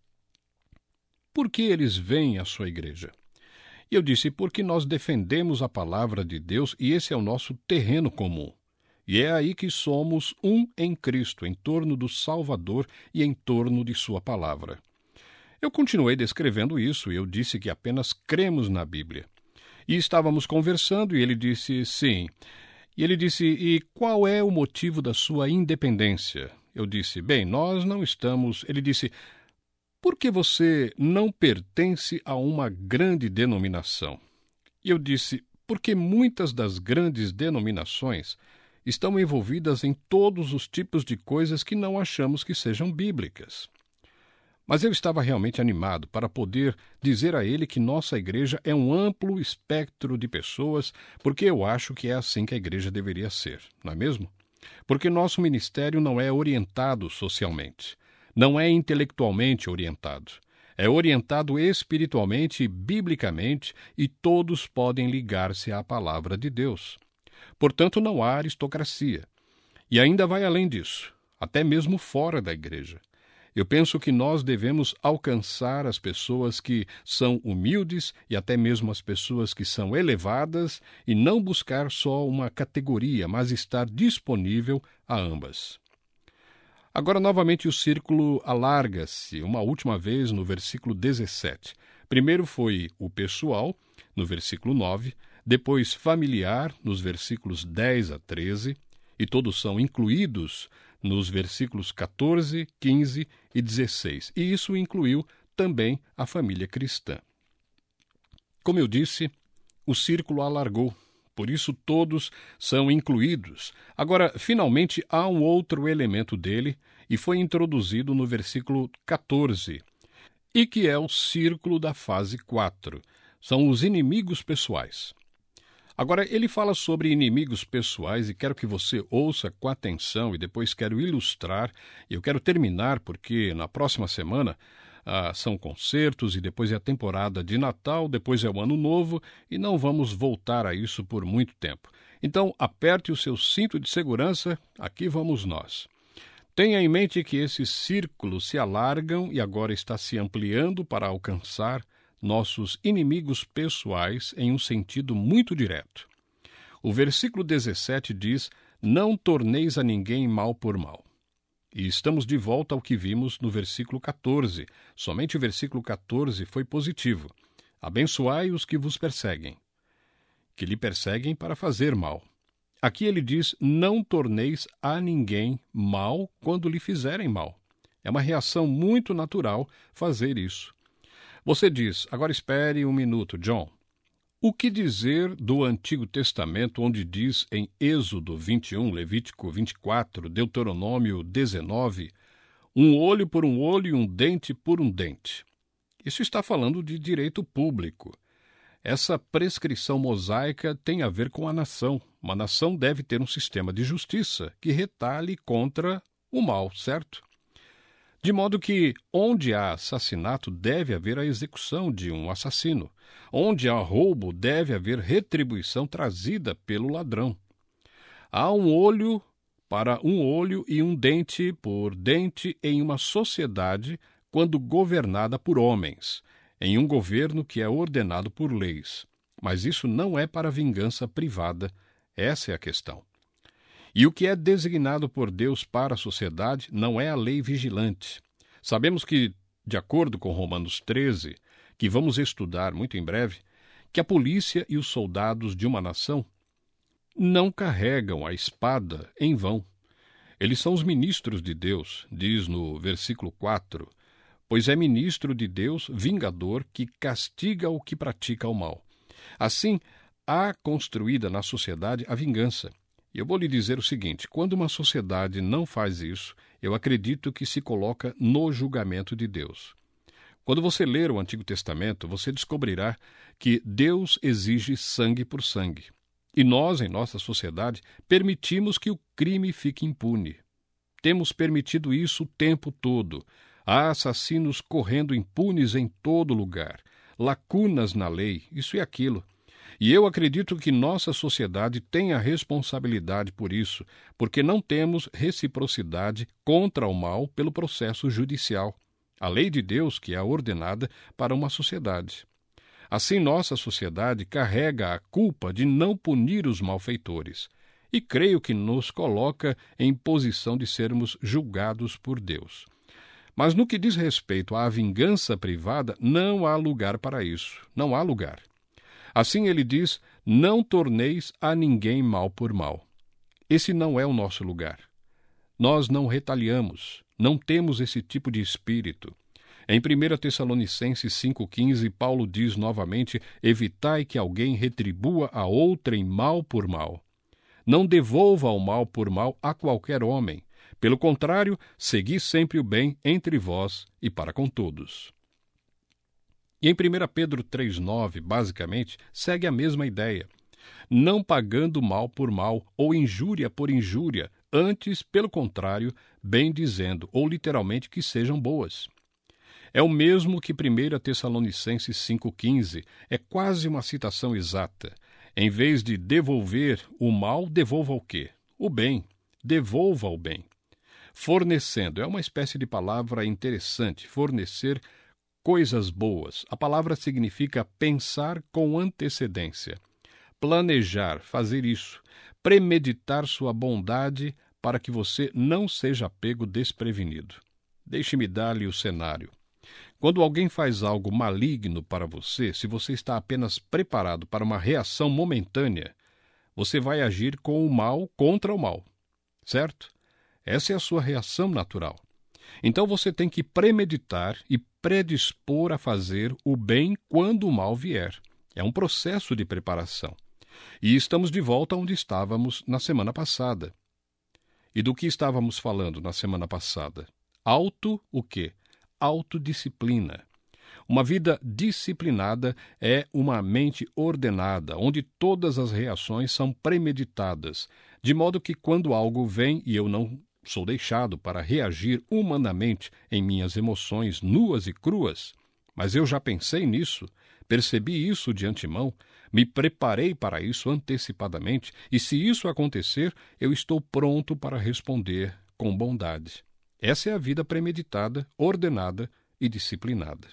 B: por que eles vêm à sua igreja? E eu disse: porque nós defendemos a palavra de Deus e esse é o nosso terreno comum. E é aí que somos um em Cristo, em torno do Salvador e em torno de sua palavra. Eu continuei descrevendo isso e eu disse que apenas cremos na Bíblia. E estávamos conversando e ele disse sim. E ele disse: e qual é o motivo da sua independência? Eu disse: bem, nós não estamos... Ele disse: por que você não pertence a uma grande denominação? E eu disse: porque muitas das grandes denominações estão envolvidas em todos os tipos de coisas que não achamos que sejam bíblicas. Mas eu estava realmente animado para poder dizer a ele que nossa igreja é um amplo espectro de pessoas, porque eu acho que é assim que a igreja deveria ser, não é mesmo? Porque nosso ministério não é orientado socialmente, não é intelectualmente orientado. É orientado espiritualmente e biblicamente e todos podem ligar-se à palavra de Deus. Portanto, não há aristocracia. E ainda vai além disso, até mesmo fora da igreja. Eu penso que nós devemos alcançar as pessoas que são humildes e até mesmo as pessoas que são elevadas e não buscar só uma categoria, mas estar disponível a ambas. Agora, novamente, o círculo alarga-se, uma última vez no versículo 17. Primeiro foi o pessoal, no versículo 9, depois familiar, nos versículos 10 a 13, e todos são incluídos nos versículos 14, 15 e 16. E isso incluiu também a família cristã. Como eu disse, o círculo alargou, por isso todos são incluídos. Agora, finalmente, há um outro elemento dele, e foi introduzido no versículo 14, e que é o círculo da fase 4. São os inimigos pessoais. Agora, ele fala sobre inimigos pessoais e quero que você ouça com atenção e depois quero ilustrar. E eu quero terminar porque na próxima semana são concertos e depois é a temporada de Natal, depois é o Ano Novo e não vamos voltar a isso por muito tempo. Então, aperte o seu cinto de segurança, aqui vamos nós. Tenha em mente que esses círculos se alargam e agora está se ampliando para alcançar nossos inimigos pessoais em um sentido muito direto. O versículo 17 diz: não torneis a ninguém mal por mal. E estamos de volta ao que vimos no versículo 14. Somente o versículo 14 foi positivo. Abençoai os que vos perseguem, que lhe perseguem para fazer mal. Aqui ele diz: não torneis a ninguém mal quando lhe fizerem mal. É uma reação muito natural fazer isso. Você diz: agora espere um minuto, John. O que dizer do Antigo Testamento, onde diz em Êxodo 21, Levítico 24, Deuteronômio 19, um olho por um olho e um dente por um dente? Isso está falando de direito público. Essa prescrição mosaica tem a ver com a nação. Uma nação deve ter um sistema de justiça que retalhe contra o mal, certo? De modo que, onde há assassinato, deve haver a execução de um assassino. Onde há roubo, deve haver retribuição trazida pelo ladrão. Há um olho para um olho e um dente por dente em uma sociedade quando governada por homens, em um governo que é ordenado por leis. Mas isso não é para vingança privada, essa é a questão. E o que é designado por Deus para a sociedade não é a lei vigilante. Sabemos que, de acordo com Romanos 13, que vamos estudar muito em breve, que a polícia e os soldados de uma nação não carregam a espada em vão. Eles são os ministros de Deus, diz no versículo 4, pois é ministro de Deus, vingador, que castiga o que pratica o mal. Assim, há construída na sociedade a vingança. E eu vou lhe dizer o seguinte: quando uma sociedade não faz isso, eu acredito que se coloca no julgamento de Deus. Quando você ler o Antigo Testamento, você descobrirá que Deus exige sangue por sangue. E nós, em nossa sociedade, permitimos que o crime fique impune. Temos permitido isso o tempo todo. Há assassinos correndo impunes em todo lugar. Lacunas na lei, isso e aquilo. E eu acredito que nossa sociedade tem a responsabilidade por isso, porque não temos reciprocidade contra o mal pelo processo judicial. A lei de Deus que é ordenada para uma sociedade. Assim, nossa sociedade carrega a culpa de não punir os malfeitores. E creio que nos coloca em posição de sermos julgados por Deus. Mas no que diz respeito à vingança privada, não há lugar para isso. Não há lugar. Assim ele diz, não torneis a ninguém mal por mal. Esse não é o nosso lugar. Nós não retaliamos, não temos esse tipo de espírito. Em 1 Tessalonicenses 5,15, Paulo diz novamente, evitai que alguém retribua a outrem mal por mal. Não devolva o mal por mal a qualquer homem. Pelo contrário, segui sempre o bem entre vós e para com todos. E em 1 Pedro 3,9, basicamente, segue a mesma ideia. Não pagando mal por mal ou injúria por injúria, antes, pelo contrário, bem dizendo, ou literalmente que sejam boas. É o mesmo que 1 Tessalonicenses 5,15, é quase uma citação exata. Em vez de devolver o mal, devolva o quê? O bem. Devolva o bem. Fornecendo, é uma espécie de palavra interessante, fornecer coisas boas. A palavra significa pensar com antecedência. Planejar, fazer isso. Premeditar sua bondade para que você não seja pego desprevenido. Deixe-me dar-lhe o cenário. Quando alguém faz algo maligno para você, se você está apenas preparado para uma reação momentânea, você vai agir com o mal contra o mal, certo? Essa é a sua reação natural. Então você tem que premeditar e predispor a fazer o bem quando o mal vier. É um processo de preparação. E estamos de volta onde estávamos na semana passada. E do que estávamos falando na semana passada? O quê? Autodisciplina. Uma vida disciplinada é uma mente ordenada, onde todas as reações são premeditadas, de modo que quando algo vem e eu não sou deixado para reagir humanamente em minhas emoções nuas e cruas, mas eu já pensei nisso, percebi isso de antemão, me preparei para isso antecipadamente, e se isso acontecer, eu estou pronto para responder com bondade. Essa é a vida premeditada, ordenada e disciplinada.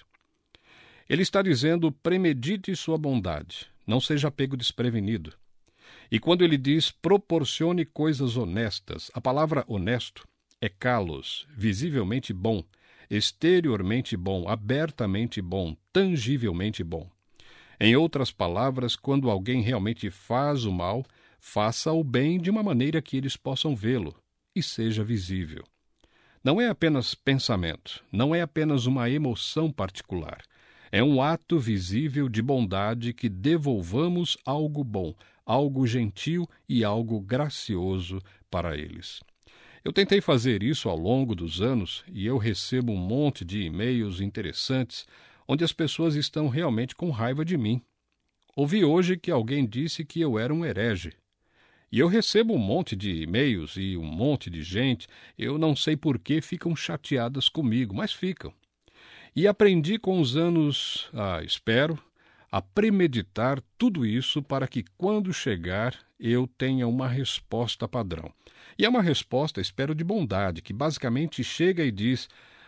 B: Ele está dizendo, premedite sua bondade, não seja pego desprevenido. E quando ele diz, proporcione coisas honestas, a palavra honesto é kalos, visivelmente bom, exteriormente bom, abertamente bom, tangivelmente bom. Em outras palavras, quando alguém realmente faz o mal, faça o bem de uma maneira que eles possam vê-lo e seja visível. Não é apenas pensamento, não é apenas uma emoção particular. É um ato visível de bondade que devolvamos algo bom, algo gentil e algo gracioso para eles. Eu tentei fazer isso ao longo dos anos e eu recebo um monte de e-mails interessantes onde as pessoas estão realmente com raiva de mim. Ouvi hoje que alguém disse que eu era um herege. E eu recebo um monte de e-mails e um monte de gente, eu não sei por que ficam chateadas comigo, mas ficam. E aprendi com os anos, espero, a premeditar tudo isso para que quando chegar eu tenha uma resposta padrão. E é uma resposta, espero, de bondade, que basicamente chega e diz,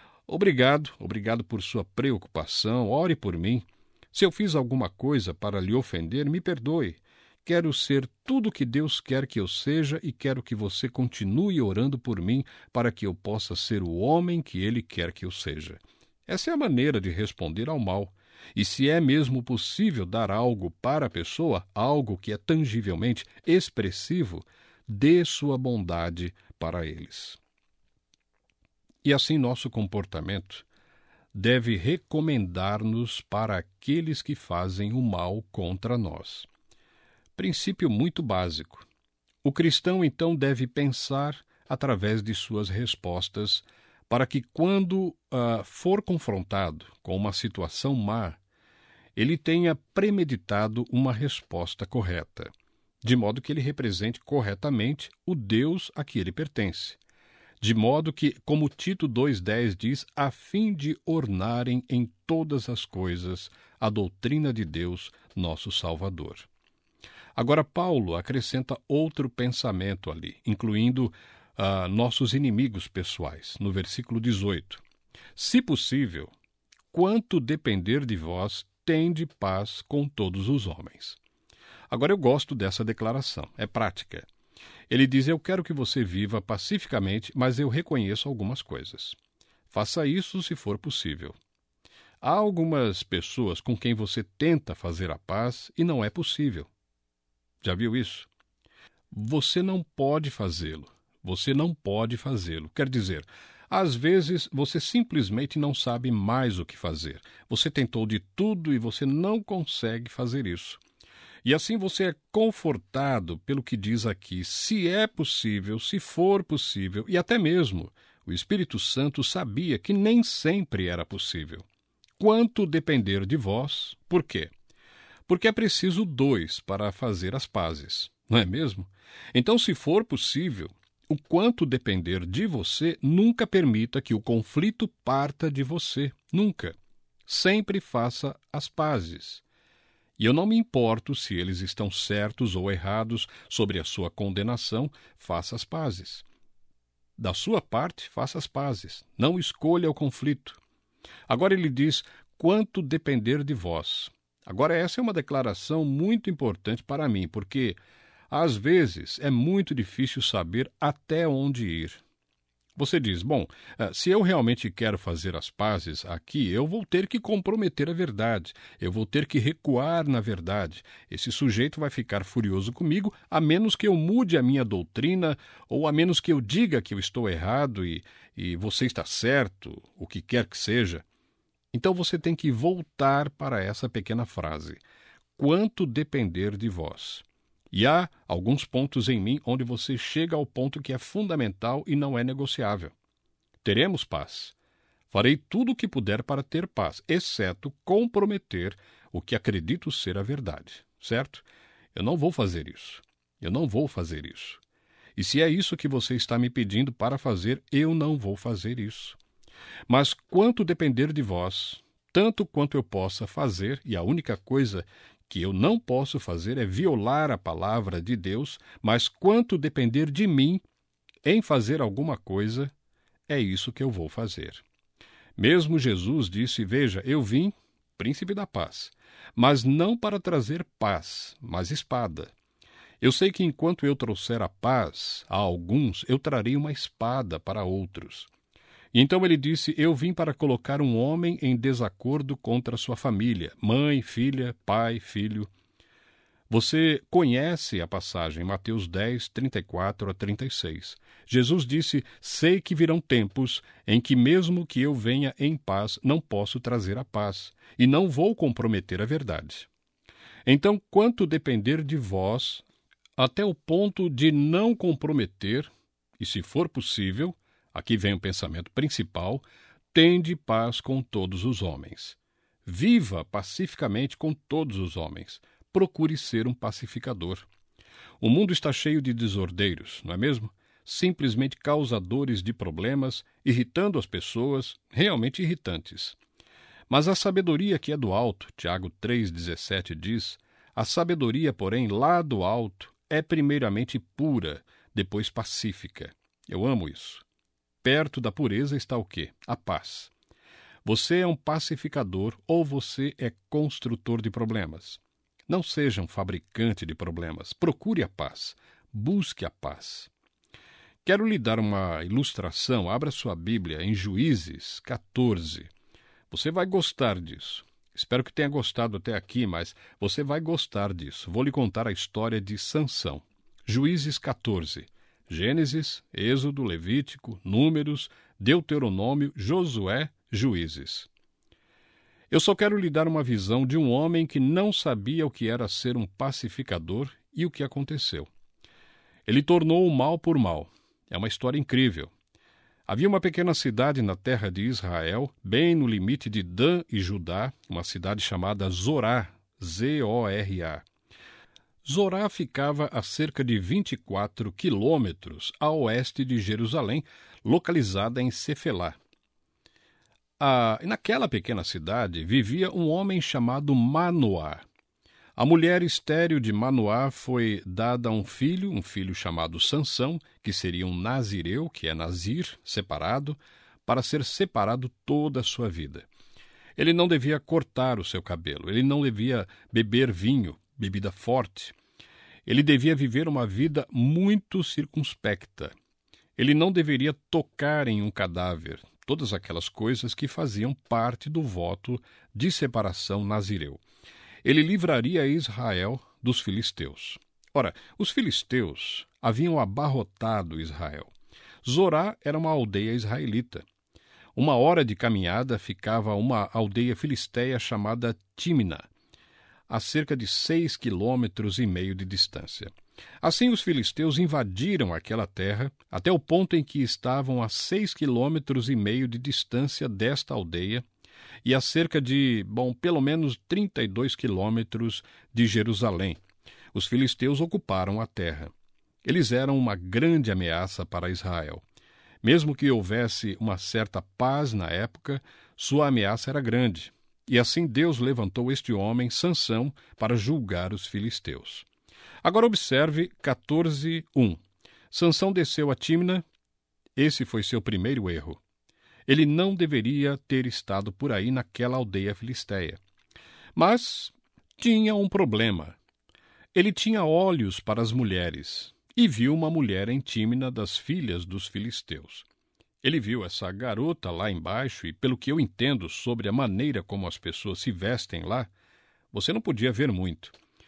B: obrigado por sua preocupação, ore por mim. Se eu fiz alguma coisa para lhe ofender, me perdoe. Quero ser tudo o que Deus quer que eu seja e quero que você continue orando por mim para que eu possa ser o homem que Ele quer que eu seja. Essa é a maneira de responder ao mal. E se é mesmo possível dar algo para a pessoa, algo que é tangivelmente expressivo, dê sua bondade para eles. E assim nosso comportamento deve recomendar-nos para aqueles que fazem o mal contra nós. Princípio muito básico. O cristão, então, deve pensar através de suas respostas para que, quando for confrontado com uma situação má, ele tenha premeditado uma resposta correta, de modo que ele represente corretamente o Deus a que ele pertence. De modo que, como Tito 2,10 diz, a fim de ornarem em todas as coisas a doutrina de Deus, nosso Salvador. Agora, Paulo acrescenta outro pensamento ali, incluindo nossos inimigos pessoais, no versículo 18. Se possível, quanto depender de vós, tende paz com todos os homens. Agora, eu gosto dessa declaração, é prática. Ele diz, eu quero que você viva pacificamente, mas eu reconheço algumas coisas. Faça isso se for possível. Há algumas pessoas com quem você tenta fazer a paz e não é possível. Já viu isso? Você não pode fazê-lo. Você não pode fazê-lo. Quer dizer, às vezes você simplesmente não sabe mais o que fazer. Você tentou de tudo e você não consegue fazer isso. E assim você é confortado pelo que diz aqui, se é possível, se for possível, e até mesmo o Espírito Santo sabia que nem sempre era possível. Quanto depender de vós, por quê? Porque é preciso dois para fazer as pazes, não é mesmo? Então, se for possível, o quanto depender de você, nunca permita que o conflito parta de você, nunca. Sempre faça as pazes. E eu não me importo se eles estão certos ou errados sobre a sua condenação, faça as pazes. Da sua parte, faça as pazes. Não escolha o conflito. Agora ele diz, quanto depender de vós. Agora essa é uma declaração muito importante para mim, porque às vezes é muito difícil saber até onde ir. Você diz, bom, se eu realmente quero fazer as pazes aqui, eu vou ter que comprometer a verdade, eu vou ter que recuar na verdade. Esse sujeito vai ficar furioso comigo, a menos que eu mude a minha doutrina, ou a menos que eu diga que eu estou errado e você está certo, o que quer que seja. Então você tem que voltar para essa pequena frase. Quanto depender de vós. E há alguns pontos em mim onde você chega ao ponto que é fundamental e não é negociável. Teremos paz. Farei tudo o que puder para ter paz, exceto comprometer o que acredito ser a verdade, certo? Eu não vou fazer isso. Eu não vou fazer isso. E se é isso que você está me pedindo para fazer, eu não vou fazer isso. Mas quanto depender de vós, tanto quanto eu possa fazer, e a única coisa que eu não posso fazer é violar a palavra de Deus, mas quanto depender de mim em fazer alguma coisa, é isso que eu vou fazer. Mesmo Jesus disse, veja, eu vim, príncipe da paz, mas não para trazer paz, mas espada. Eu sei que enquanto eu trouxer a paz a alguns, eu trarei uma espada para outros. E então ele disse, eu vim para colocar um homem em desacordo contra sua família, mãe, filha, pai, filho. Você conhece a passagem, Mateus 10, 34 a 36. Jesus disse, sei que virão tempos em que mesmo que eu venha em paz, não posso trazer a paz, e não vou comprometer a verdade. Então, quanto depender de vós, até o ponto de não comprometer, e se for possível, aqui vem o pensamento principal, tende paz com todos os homens. Viva pacificamente com todos os homens. Procure ser um pacificador. O mundo está cheio de desordeiros, não é mesmo? Simplesmente causadores de problemas, irritando as pessoas, realmente irritantes. Mas a sabedoria que é do alto, Tiago 3,17 diz, a sabedoria, porém, lá do alto, é primeiramente pura, depois pacífica. Eu amo isso. Perto da pureza está o quê? A paz. Você é um pacificador ou você é construtor de problemas? Não seja um fabricante de problemas. Procure a paz. Busque a paz. Quero lhe dar uma ilustração. Abra sua Bíblia em Juízes 14. Você vai gostar disso. Espero que tenha gostado até aqui, mas você vai gostar disso. Vou lhe contar a história de Sansão. Juízes 14. Gênesis, Êxodo, Levítico, Números, Deuteronômio, Josué, Juízes. Eu só quero lhe dar uma visão de um homem que não sabia o que era ser um pacificador e o que aconteceu. Ele tornou o mal por mal. É uma história incrível. Havia uma pequena cidade na terra de Israel, bem no limite de Dan e Judá, uma cidade chamada Zorá, Z-O-R-A. Zorá ficava a cerca de 24 quilômetros a oeste de Jerusalém, localizada em Cefelá. Naquela pequena cidade vivia um homem chamado Manoá. A mulher estéril de Manoá foi dada a um filho chamado Sansão, que seria um nazireu, que é nazir, separado, para ser separado toda a sua vida. Ele não devia cortar o seu cabelo, ele não devia beber vinho, bebida forte. Ele devia viver uma vida muito circunspecta. Ele não deveria tocar em um cadáver, todas aquelas coisas que faziam parte do voto de separação nazireu. Ele livraria Israel dos filisteus. Ora, os filisteus haviam abarrotado Israel. Zorá era uma aldeia israelita. 1 hora de caminhada ficava uma aldeia filisteia chamada Tímina, a cerca de 6,5 quilômetros de distância. Assim, os filisteus invadiram aquela terra até o ponto em que estavam a 6,5 quilômetros de distância desta aldeia e a cerca de, pelo menos 32 quilômetros de Jerusalém. Os filisteus ocuparam a terra. Eles eram uma grande ameaça para Israel. Mesmo que houvesse uma certa paz na época, sua ameaça era grande. E assim Deus levantou este homem, Sansão, para julgar os filisteus. Agora observe 14:1. Sansão desceu a Tímina. Esse foi seu primeiro erro. Ele não deveria ter estado por aí naquela aldeia filisteia. Mas tinha um problema. Ele tinha olhos para as mulheres e viu uma mulher em Tímina das filhas dos filisteus. Ele viu essa garota lá embaixo e, pelo que eu entendo sobre a maneira como as pessoas se vestem lá, você não podia ver muito.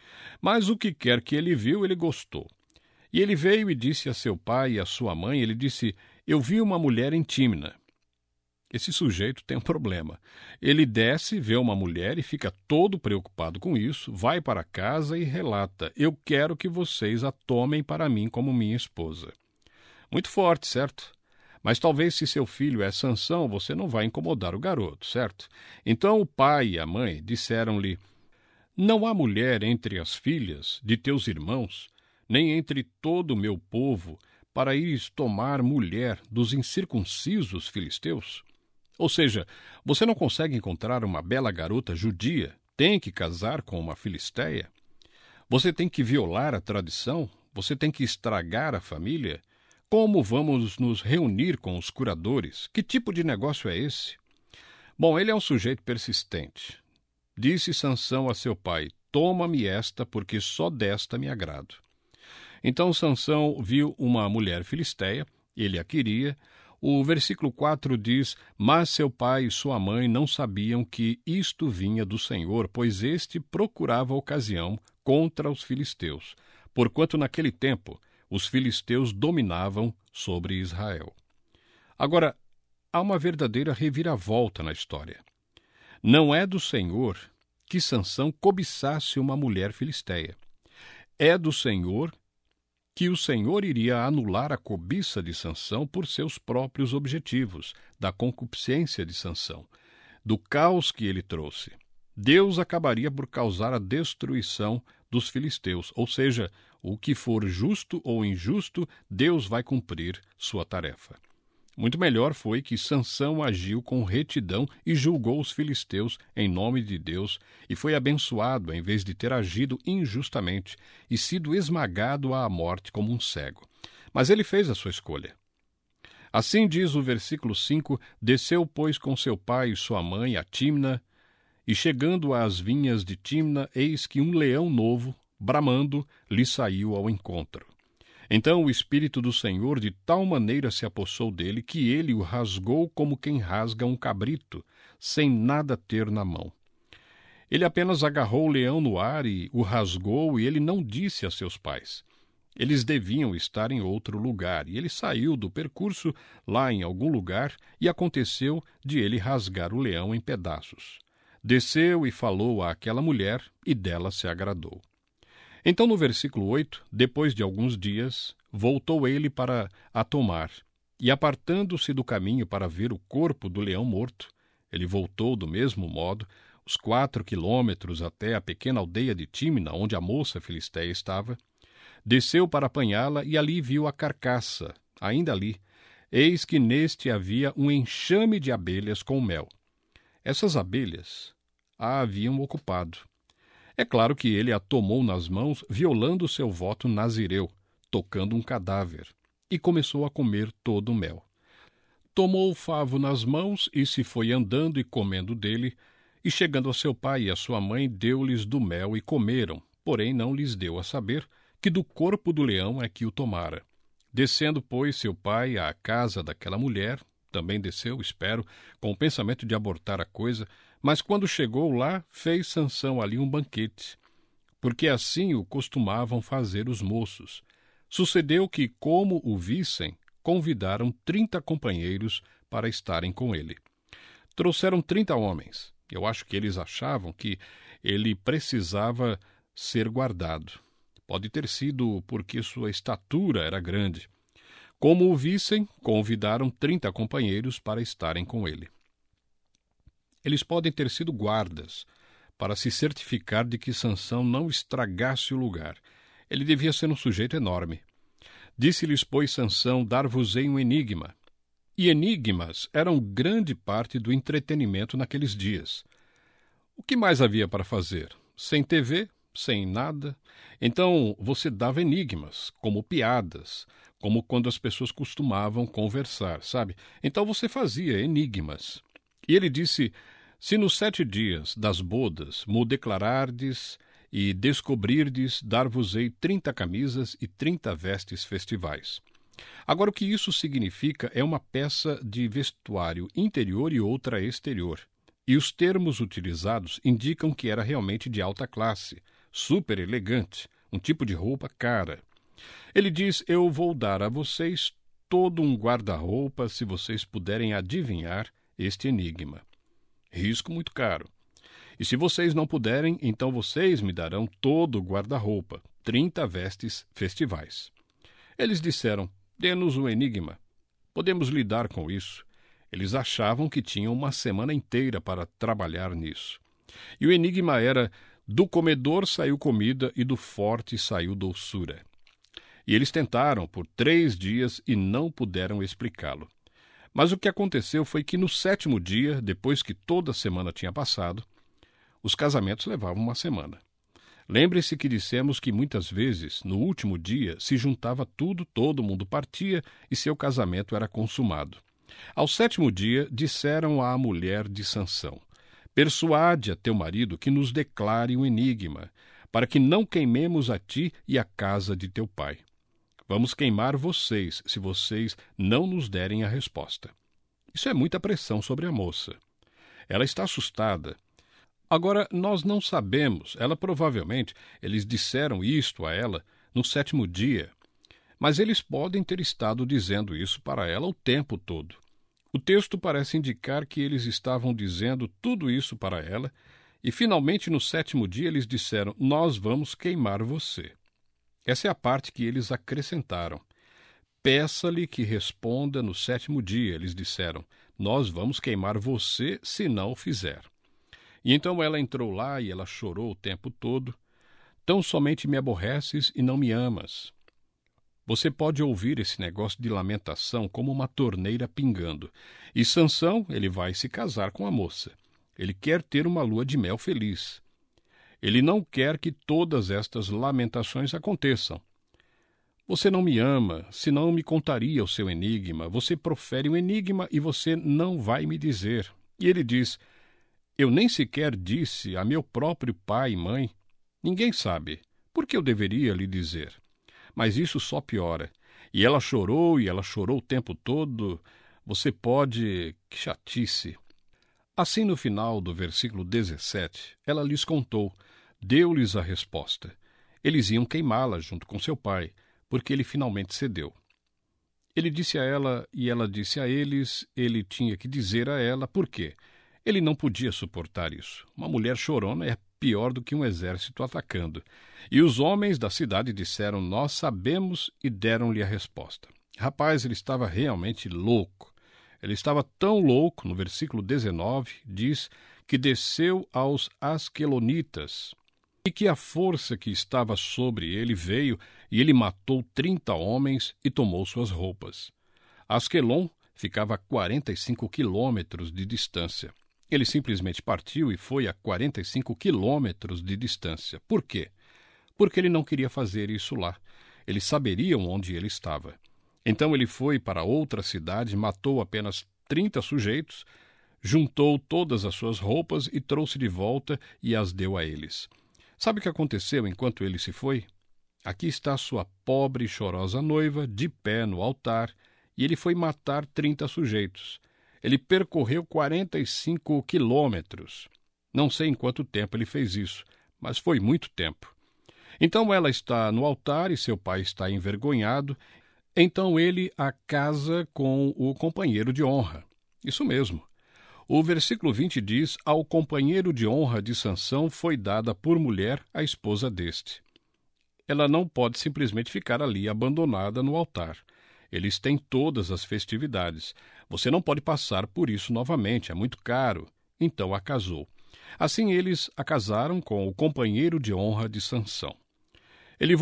B: Mas o que quer que ele viu, ele gostou. E ele veio e disse a seu pai e a sua mãe, ele disse, eu vi uma mulher em Tímina. Esse sujeito tem um problema. Ele desce, vê uma mulher e fica todo preocupado com isso, vai para casa e relata, eu quero que vocês a tomem para mim como minha esposa. Muito forte, certo? Mas talvez se seu filho é Sansão, você não vai incomodar o garoto, certo? Então o pai e a mãe disseram-lhe, não há mulher entre as filhas de teus irmãos, nem entre todo o meu povo, para ires tomar mulher dos incircuncisos filisteus? Ou seja, você não consegue encontrar uma bela garota judia, tem que casar com uma filisteia? Você tem que violar a tradição? Você tem que estragar a família? Como vamos nos reunir com os curadores? Que tipo de negócio é esse? Bom, ele é um sujeito persistente. Disse Sansão a seu pai, toma-me esta, porque só desta me agrado. Então Sansão viu uma mulher filisteia, ele a queria. O versículo 4 diz, mas seu pai e sua mãe não sabiam que isto vinha do Senhor, pois este procurava ocasião contra os filisteus, porquanto naquele tempo os filisteus dominavam sobre Israel. Agora, há uma verdadeira reviravolta na história. Não é do Senhor que Sansão cobiçasse uma mulher filisteia. É do Senhor que o Senhor iria anular a cobiça de Sansão por seus próprios objetivos, da concupiscência de Sansão, do caos que ele trouxe. Deus acabaria por causar a destruição dos filisteus, ou seja, o que for justo ou injusto, Deus vai cumprir sua tarefa. Muito melhor foi que Sansão agiu com retidão e julgou os filisteus em nome de Deus e foi abençoado em vez de ter agido injustamente e sido esmagado à morte como um cego. Mas ele fez a sua escolha. Assim diz o versículo 5, desceu, pois, com seu pai e sua mãe a Tímina, e chegando às vinhas de Tímina, eis que um leão novo, bramando, lhe saiu ao encontro. Então o Espírito do Senhor de tal maneira se apossou dele que ele o rasgou como quem rasga um cabrito, sem nada ter na mão. Ele apenas agarrou o leão no ar e o rasgou, e ele não disse a seus pais. Eles deviam estar em outro lugar, e ele saiu do percurso lá em algum lugar, e aconteceu de ele rasgar o leão em pedaços. Desceu e falou àquela mulher, e dela se agradou. Então, no versículo 8, depois de alguns dias, voltou ele para a tomar, e apartando-se do caminho para ver o corpo do leão morto, ele voltou do mesmo modo, os 4 quilômetros até a pequena aldeia de Tímina, onde a moça filisteia estava, desceu para apanhá-la e ali viu a carcaça, ainda ali. eis que neste havia um enxame de abelhas com mel. Essas abelhas a haviam ocupado. É claro que ele a tomou nas mãos, violando seu voto nazireu, tocando um cadáver, e começou a comer todo o mel. Tomou o favo nas mãos e se foi andando e comendo dele, e chegando a seu pai e a sua mãe, deu-lhes do mel e comeram, porém não lhes deu a saber que do corpo do leão é que o tomara. Descendo, pois, seu pai à casa daquela mulher, também desceu, espero, com o pensamento de abortar a coisa, mas quando chegou lá, fez Sansão ali um banquete, porque assim o costumavam fazer os moços. Sucedeu que, como o vissem, convidaram 30 companheiros para estarem com ele. Trouxeram 30 homens. Eu acho que eles achavam que ele precisava ser guardado. Pode ter sido porque sua estatura era grande. Como o vissem, convidaram 30 companheiros para estarem com ele. Eles podem ter sido guardas, para se certificar de que Sansão não estragasse o lugar. Ele devia ser um sujeito enorme. Disse-lhes, pois, Sansão, dar-vos-ei um enigma. E enigmas eram grande parte do entretenimento naqueles dias. O que mais havia para fazer? Sem TV, sem nada. Então você dava enigmas, como piadas, como quando as pessoas costumavam conversar, sabe? Então você fazia enigmas. E ele disse, se nos 7 dias das bodas mo declarardes e descobrirdes, dar-vos-ei 30 camisas e 30 vestes festivais. Agora, o que isso significa é uma peça de vestuário interior e outra exterior. E os termos utilizados indicam que era realmente de alta classe, super elegante, um tipo de roupa cara. Ele diz, eu vou dar a vocês todo um guarda-roupa se vocês puderem adivinhar este enigma. Risco muito caro. E se vocês não puderem, então vocês me darão todo o guarda-roupa, 30 vestes festivais. Eles disseram, dê-nos o enigma. Podemos lidar com isso. Eles achavam que tinham uma semana inteira para trabalhar nisso. E o enigma era, do comedor saiu comida e do forte saiu doçura. E eles tentaram por 3 dias e não puderam explicá-lo. Mas o que aconteceu foi que no 7º dia, depois que toda a semana tinha passado, os casamentos levavam uma semana. Lembre-se que dissemos que muitas vezes, no último dia, se juntava tudo, todo mundo partia e seu casamento era consumado. Ao 7º dia, disseram à mulher de Sansão, persuade a teu marido que nos declare um enigma, para que não queimemos a ti e a casa de teu pai. Vamos queimar vocês, se vocês não nos derem a resposta. Isso é muita pressão sobre a moça. Ela está assustada. Agora, nós não sabemos, eles disseram isto a ela no 7º dia, mas eles podem ter estado dizendo isso para ela o tempo todo. O texto parece indicar que eles estavam dizendo tudo isso para ela, e finalmente no 7º dia eles disseram, nós vamos queimar você. Essa é a parte que eles acrescentaram. Peça-lhe que responda no 7º dia, eles disseram, nós vamos queimar você se não o fizer. E então ela entrou lá e ela chorou o tempo todo. Tão somente me aborreces e não me amas. Você pode ouvir esse negócio de lamentação como uma torneira pingando. E Sansão, ele vai se casar com a moça. Ele quer ter uma lua de mel feliz. Ele não quer que todas estas lamentações aconteçam. Você não me ama, senão me contaria o seu enigma. Você profere um enigma e você não vai me dizer. E ele diz, eu nem sequer disse a meu próprio pai e mãe. Ninguém sabe. Por que eu deveria lhe dizer? Mas isso só piora. E ela chorou o tempo todo. Você pode... Que chatice. Assim, no final do versículo 17, ela lhes contou, deu-lhes a resposta. Eles iam queimá-la junto com seu pai, porque ele finalmente cedeu. Ele disse a ela e ela disse a eles, ele tinha que dizer a ela por quê. Ele não podia suportar isso. Uma mulher chorona é pior do que um exército atacando. E os homens da cidade disseram, nós sabemos, e deram-lhe a resposta. Rapaz, ele estava realmente louco. Ele estava tão louco, no versículo 19, diz que desceu aos Asquelonitas e que a força que estava sobre ele veio e ele matou 30 homens e tomou suas roupas. Asquelon ficava a 45 quilômetros de distância. Ele simplesmente partiu e foi a 45 quilômetros de distância. Por quê? Porque ele não queria fazer isso lá. Eles saberiam onde ele estava. Então ele foi para outra cidade, matou apenas 30 sujeitos, juntou todas as suas roupas e trouxe de volta e as deu a eles. Sabe o que aconteceu enquanto ele se foi? Aqui está sua pobre e chorosa noiva, de pé no altar, e ele foi matar 30 sujeitos. Ele percorreu 45 quilômetros. Não sei em quanto tempo ele fez isso, mas foi muito tempo. Então ela está no altar e seu pai está envergonhado. Então ele a casa com o companheiro de honra. Isso mesmo. O versículo 20 diz: ao companheiro de honra de Sansão foi dada por mulher a esposa deste. Ela não pode simplesmente ficar ali abandonada no altar. Eles têm todas as festividades. Você não pode passar por isso novamente, é muito caro. Então a casou. Assim eles a casaram com o companheiro de honra de Sansão. Ele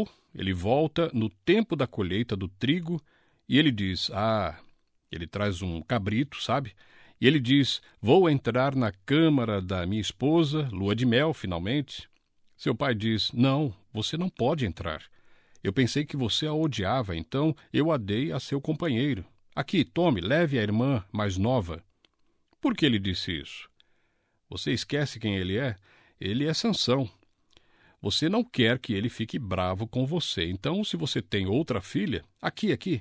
B: volta no tempo da colheita do trigo e ele diz, ele traz um cabrito, sabe? E ele diz, vou entrar na câmara da minha esposa, lua de mel, finalmente. Seu pai diz, não, você não pode entrar. Eu pensei que você a odiava, então eu a dei a seu companheiro. Aqui, tome, leve a irmã mais nova. Por que ele disse isso? Você esquece quem ele é? Ele é Sansão. Você não quer que ele fique bravo com você. Então, se você tem outra filha, aqui.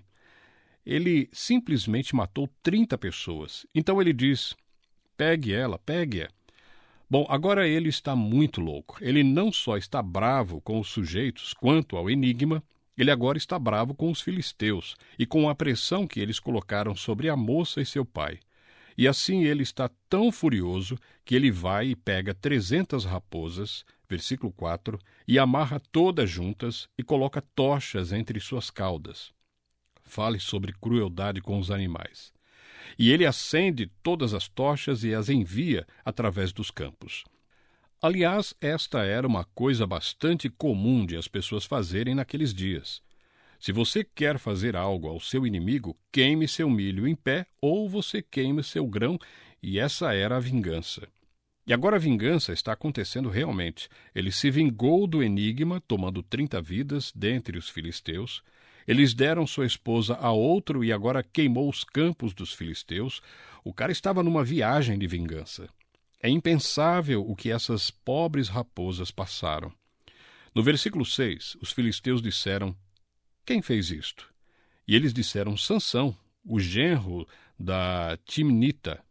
B: Ele simplesmente matou 30 pessoas. Então ele diz, pegue-a. Bom, agora ele está muito louco. Ele não só está bravo com os sujeitos quanto ao enigma, ele agora está bravo com os filisteus e com a pressão que eles colocaram sobre a moça e seu pai. E assim ele está tão furioso que ele vai e pega 300 raposas, versículo 4, e amarra todas juntas e coloca tochas entre suas caudas. Fale sobre crueldade com os animais. E ele acende todas as tochas e as envia através dos campos. Aliás, esta era uma coisa bastante comum de as pessoas fazerem naqueles dias. Se você quer fazer algo ao seu inimigo, queime seu milho em pé ou você queime seu grão, e essa era a vingança. E agora a vingança está acontecendo realmente. Ele se vingou do enigma, tomando 30 vidas dentre os filisteus. Eles deram sua esposa a outro e agora queimou os campos dos filisteus. O cara estava numa viagem de vingança. É impensável o que essas pobres raposas passaram. No versículo 6, os filisteus disseram, quem fez isto? E eles disseram, Sansão, o genro da Timnita,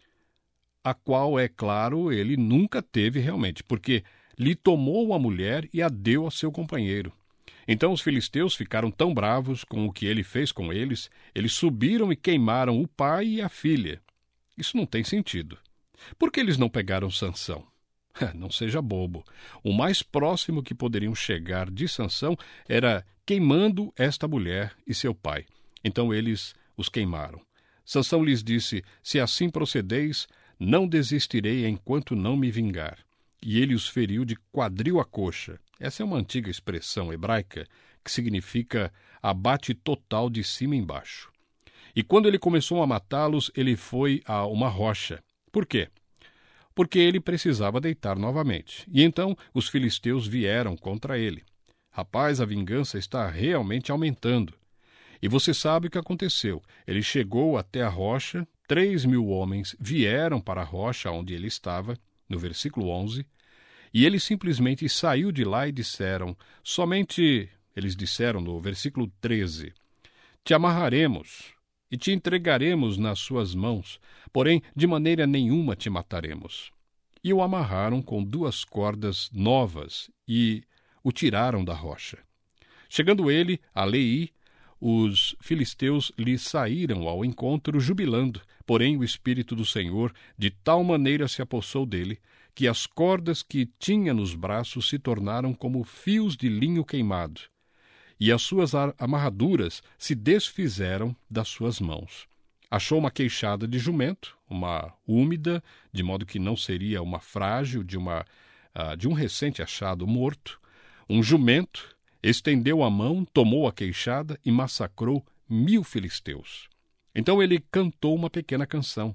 B: a qual, é claro, ele nunca teve realmente, porque lhe tomou a mulher e a deu a seu companheiro. Então os filisteus ficaram tão bravos com o que ele fez com eles subiram e queimaram o pai e a filha. Isso não tem sentido. Por que eles não pegaram Sansão? Não seja bobo. O mais próximo que poderiam chegar de Sansão era queimando esta mulher e seu pai. Então eles os queimaram. Sansão lhes disse, se assim procedeis, não desistirei enquanto não me vingar. E ele os feriu de quadril a coxa. Essa é uma antiga expressão hebraica que significa abate total de cima embaixo. E quando ele começou a matá-los, ele foi a uma rocha. Por quê? Porque ele precisava deitar novamente. E então os filisteus vieram contra ele. Rapaz, a vingança está realmente aumentando. E você sabe o que aconteceu. Ele chegou até a rocha, 3.000 homens vieram para a rocha onde ele estava, no versículo 11, e ele simplesmente saiu de lá e disseram, eles disseram no versículo 13, te amarraremos e te entregaremos nas suas mãos, porém de maneira nenhuma te mataremos. E o amarraram com 2 cordas novas e o tiraram da rocha. Chegando ele a Leí, os filisteus lhe saíram ao encontro jubilando, porém o Espírito do Senhor de tal maneira se apossou dele, que as cordas que tinha nos braços se tornaram como fios de linho queimado, e as suas amarraduras se desfizeram das suas mãos. Achou uma queixada de jumento, uma úmida, de modo que não seria uma frágil, de um recente achado morto, um jumento, estendeu a mão, tomou a queixada e massacrou 1000 filisteus. Então ele cantou uma pequena canção.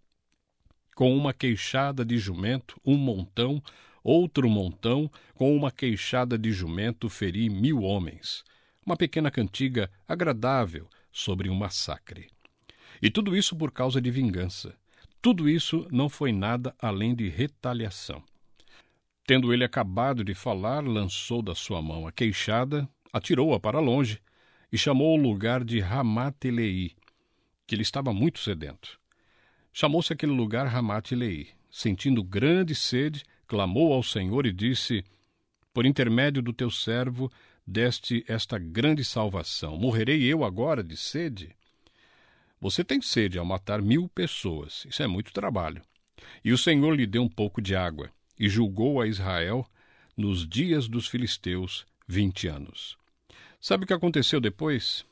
B: Com uma queixada de jumento, um montão, outro montão, com uma queixada de jumento feri 1000 homens. Uma pequena cantiga agradável sobre um massacre. E tudo isso por causa de vingança. Tudo isso não foi nada além de retaliação. Tendo ele acabado de falar, lançou da sua mão a queixada, atirou-a para longe e chamou o lugar de Ramat-Leí, que ele estava muito sedento. Chamou-se aquele lugar Ramat-Leí. Sentindo grande sede, clamou ao Senhor e disse: por intermédio do teu servo, deste esta grande salvação. Morrerei eu agora de sede? Você tem sede ao matar 1000 pessoas. Isso é muito trabalho. E o Senhor lhe deu um pouco de água, e julgou a Israel nos dias dos filisteus 20 anos. Sabe o que aconteceu depois?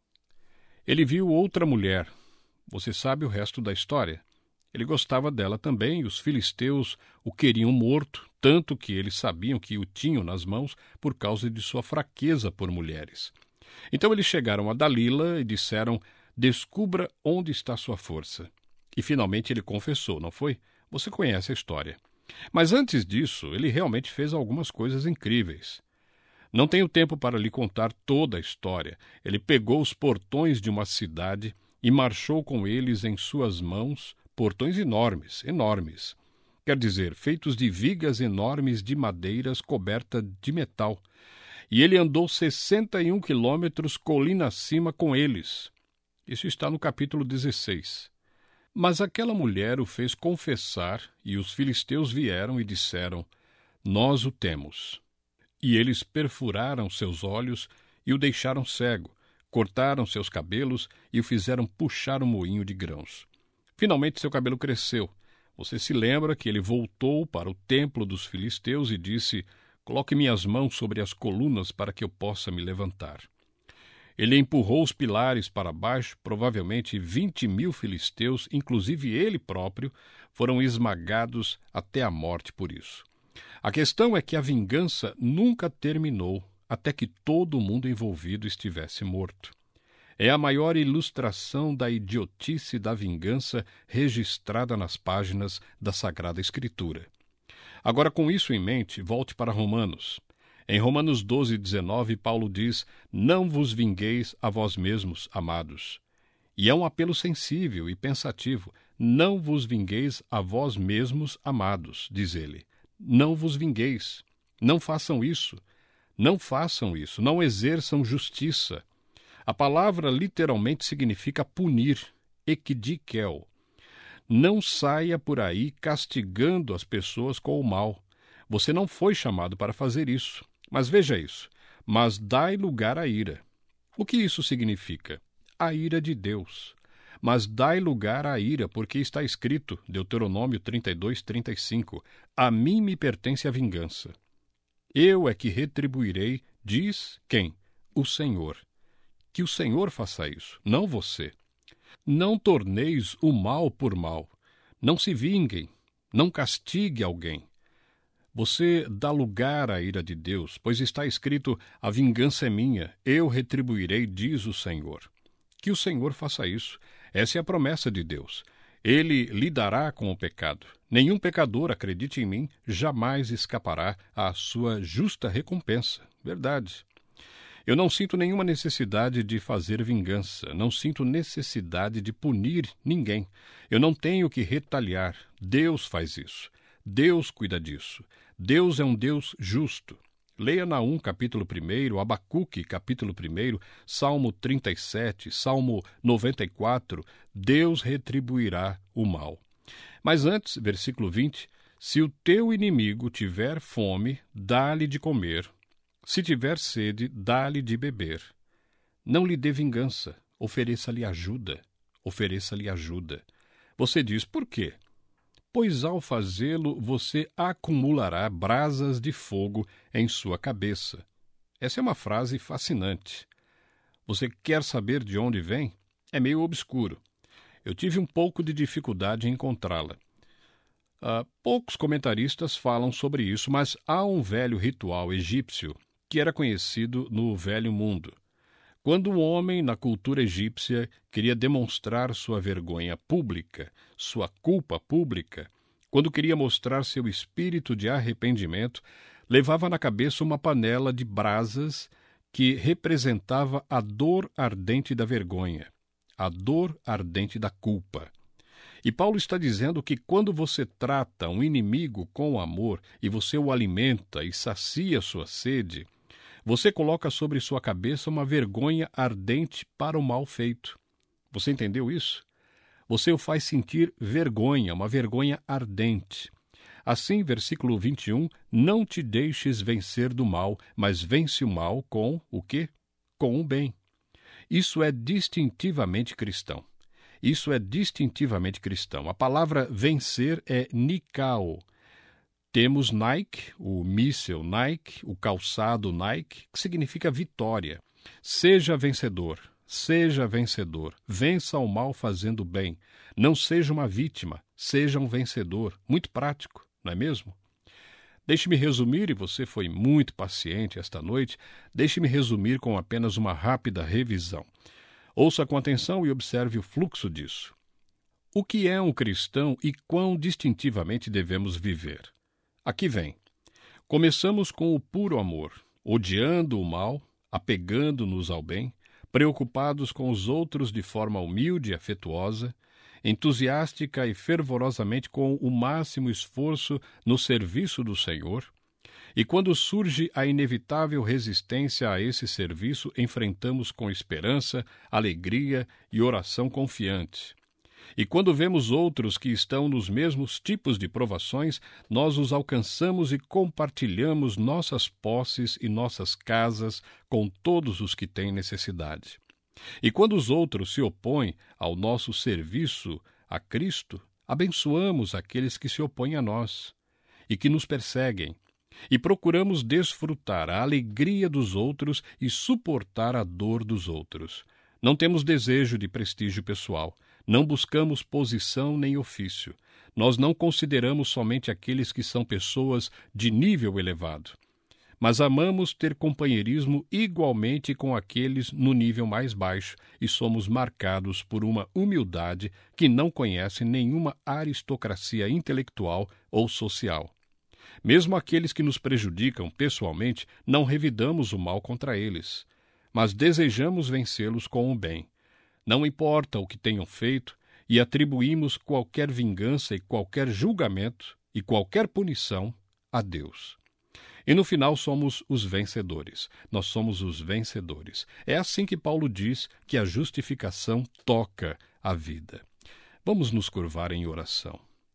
B: Ele viu outra mulher. Você sabe o resto da história. Ele gostava dela também, e os filisteus o queriam morto, tanto que eles sabiam que o tinham nas mãos por causa de sua fraqueza por mulheres. Então eles chegaram a Dalila e disseram: descubra onde está sua força. E finalmente ele confessou, não foi? Você conhece a história. Mas antes disso, ele realmente fez algumas coisas incríveis. Não tenho tempo para lhe contar toda a história. Ele pegou os portões de uma cidade e marchou com eles em suas mãos, portões enormes, enormes. Quer dizer, feitos de vigas enormes de madeiras coberta de metal. E ele andou 61 quilômetros colina acima com eles. Isso está no capítulo 16. Mas aquela mulher o fez confessar, e os filisteus vieram e disseram: nós o temos. E eles perfuraram seus olhos e o deixaram cego, cortaram seus cabelos e o fizeram puxar um moinho de grãos. Finalmente seu cabelo cresceu. Você se lembra que ele voltou para o templo dos filisteus e disse: coloque minhas mãos sobre as colunas para que eu possa me levantar. Ele empurrou os pilares para baixo, provavelmente 20.000 filisteus, inclusive ele próprio, foram esmagados até a morte por isso. A questão é que a vingança nunca terminou até que todo mundo envolvido estivesse morto. É a maior ilustração da idiotice da vingança registrada nas páginas da Sagrada Escritura. Agora, com isso em mente, volte para Romanos. Em Romanos 12:19, Paulo diz: não vos vingueis a vós mesmos, amados. E é um apelo sensível e pensativo. Não vos vingueis a vós mesmos, amados, diz ele. Não vos vingueis. Não façam isso. Não façam isso. Não exerçam justiça. A palavra literalmente significa punir, ekdikel. Não saia por aí castigando as pessoas com o mal. Você não foi chamado para fazer isso. Mas veja isso. Mas dai lugar à ira. O que isso significa? A ira de Deus. Mas dai lugar à ira, porque está escrito, Deuteronômio 32:35, a mim me pertence a vingança. Eu é que retribuirei, diz quem? O Senhor. Que o Senhor faça isso, não você. Não torneis o mal por mal. Não se vinguem. Não castigue alguém. Você dá lugar à ira de Deus, pois está escrito: a vingança é minha, eu retribuirei, diz o Senhor. Que o Senhor faça isso. Essa é a promessa de Deus. Ele lidará com o pecado. Nenhum pecador, acredite em mim, jamais escapará à sua justa recompensa. Verdade. Eu não sinto nenhuma necessidade de fazer vingança, não sinto necessidade de punir ninguém. Eu não tenho que retaliar. Deus faz isso. Deus cuida disso. Deus é um Deus justo. Leia Naum, capítulo 1, Abacuque, capítulo 1, Salmo 37, Salmo 94. Deus retribuirá o mal. Mas antes, versículo 20, se o teu inimigo tiver fome, dá-lhe de comer. Se tiver sede, dá-lhe de beber. Não lhe dê vingança, ofereça-lhe ajuda. Ofereça-lhe ajuda. Você diz, por quê? Pois ao fazê-lo, você acumulará brasas de fogo em sua cabeça. Essa é uma frase fascinante. Você quer saber de onde vem? É meio obscuro. Eu tive um pouco de dificuldade em encontrá-la. Poucos comentaristas falam sobre isso, mas há um velho ritual egípcio que era conhecido no Velho Mundo. Quando um homem, na cultura egípcia, queria demonstrar sua vergonha pública, sua culpa pública, quando queria mostrar seu espírito de arrependimento, levava na cabeça uma panela de brasas que representava a dor ardente da vergonha, a dor ardente da culpa. E Paulo está dizendo que quando você trata um inimigo com amor e você o alimenta e sacia sua sede, você coloca sobre sua cabeça uma vergonha ardente para o mal feito. Você entendeu isso? Você o faz sentir vergonha, uma vergonha ardente. Assim, versículo 21, não te deixes vencer do mal, mas vence o mal com o quê? Com o bem. Isso é distintivamente cristão. Isso é distintivamente cristão. A palavra vencer é nikao. Temos Nike, o míssel Nike, o calçado Nike, que significa vitória. Seja vencedor, vença o mal fazendo bem. Não seja uma vítima, seja um vencedor. Muito prático, não é mesmo? Deixe-me resumir, e você foi muito paciente esta noite, deixe-me resumir com apenas uma rápida revisão. Ouça com atenção e observe o fluxo disso. O que é um cristão e quão distintivamente devemos viver? Aqui vem. Começamos com o puro amor, odiando o mal, apegando-nos ao bem, preocupados com os outros de forma humilde e afetuosa, entusiástica e fervorosamente com o máximo esforço no serviço do Senhor. E quando surge a inevitável resistência a esse serviço, enfrentamos com esperança, alegria e oração confiante. E quando vemos outros que estão nos mesmos tipos de provações, nós os alcançamos e compartilhamos nossas posses e nossas casas com todos os que têm necessidade. E quando os outros se opõem ao nosso serviço a Cristo, abençoamos aqueles que se opõem a nós e que nos perseguem, e procuramos desfrutar a alegria dos outros e suportar a dor dos outros. Não temos desejo de prestígio pessoal, não buscamos posição nem ofício. Nós não consideramos somente aqueles que são pessoas de nível elevado, mas amamos ter companheirismo igualmente com aqueles no nível mais baixo e somos marcados por uma humildade que não conhece nenhuma aristocracia intelectual ou social. Mesmo aqueles que nos prejudicam pessoalmente, não revidamos o mal contra eles, mas desejamos vencê-los com o bem. Não importa o que tenham feito, e atribuímos qualquer vingança e qualquer julgamento e qualquer punição a Deus. E no final somos os vencedores. Nós somos os vencedores. É assim que Paulo diz que a justificação toca a vida. Vamos nos curvar em oração.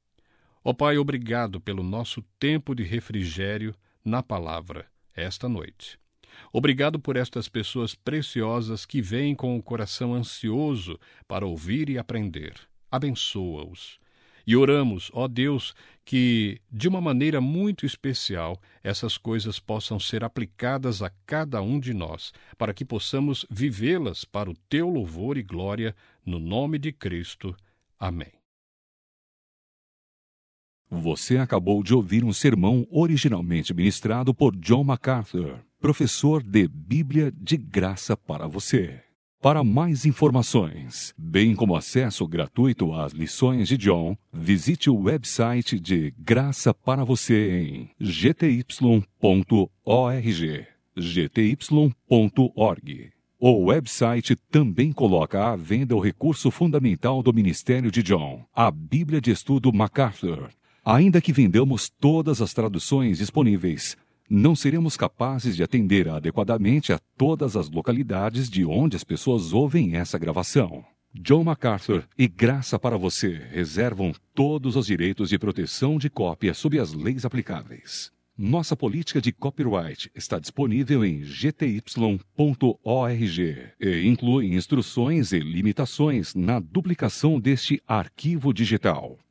B: Ó Pai, obrigado pelo nosso tempo de refrigério na palavra esta noite. Obrigado por estas pessoas preciosas que vêm com o coração ansioso para ouvir e aprender. Abençoa-os. E oramos, ó Deus, que, de uma maneira muito especial, essas coisas possam ser aplicadas a cada um de nós, para que possamos vivê-las para o Teu louvor e glória, no nome de Cristo. Amém.
A: Você acabou de ouvir um sermão originalmente ministrado por John MacArthur, professor de Bíblia de graça para você. Para mais informações, bem como acesso gratuito às lições de John, visite o website de Graça para Você em gty.org. gty.org. O website também coloca à venda o recurso fundamental do ministério de John, a Bíblia de Estudo MacArthur. Ainda que vendamos todas as traduções disponíveis, não seremos capazes de atender adequadamente a todas as localidades de onde as pessoas ouvem essa gravação. John MacArthur e Graça para Você reservam todos os direitos de proteção de cópia sob as leis aplicáveis. Nossa política de copyright está disponível em gty.org e inclui instruções e limitações na duplicação deste arquivo digital.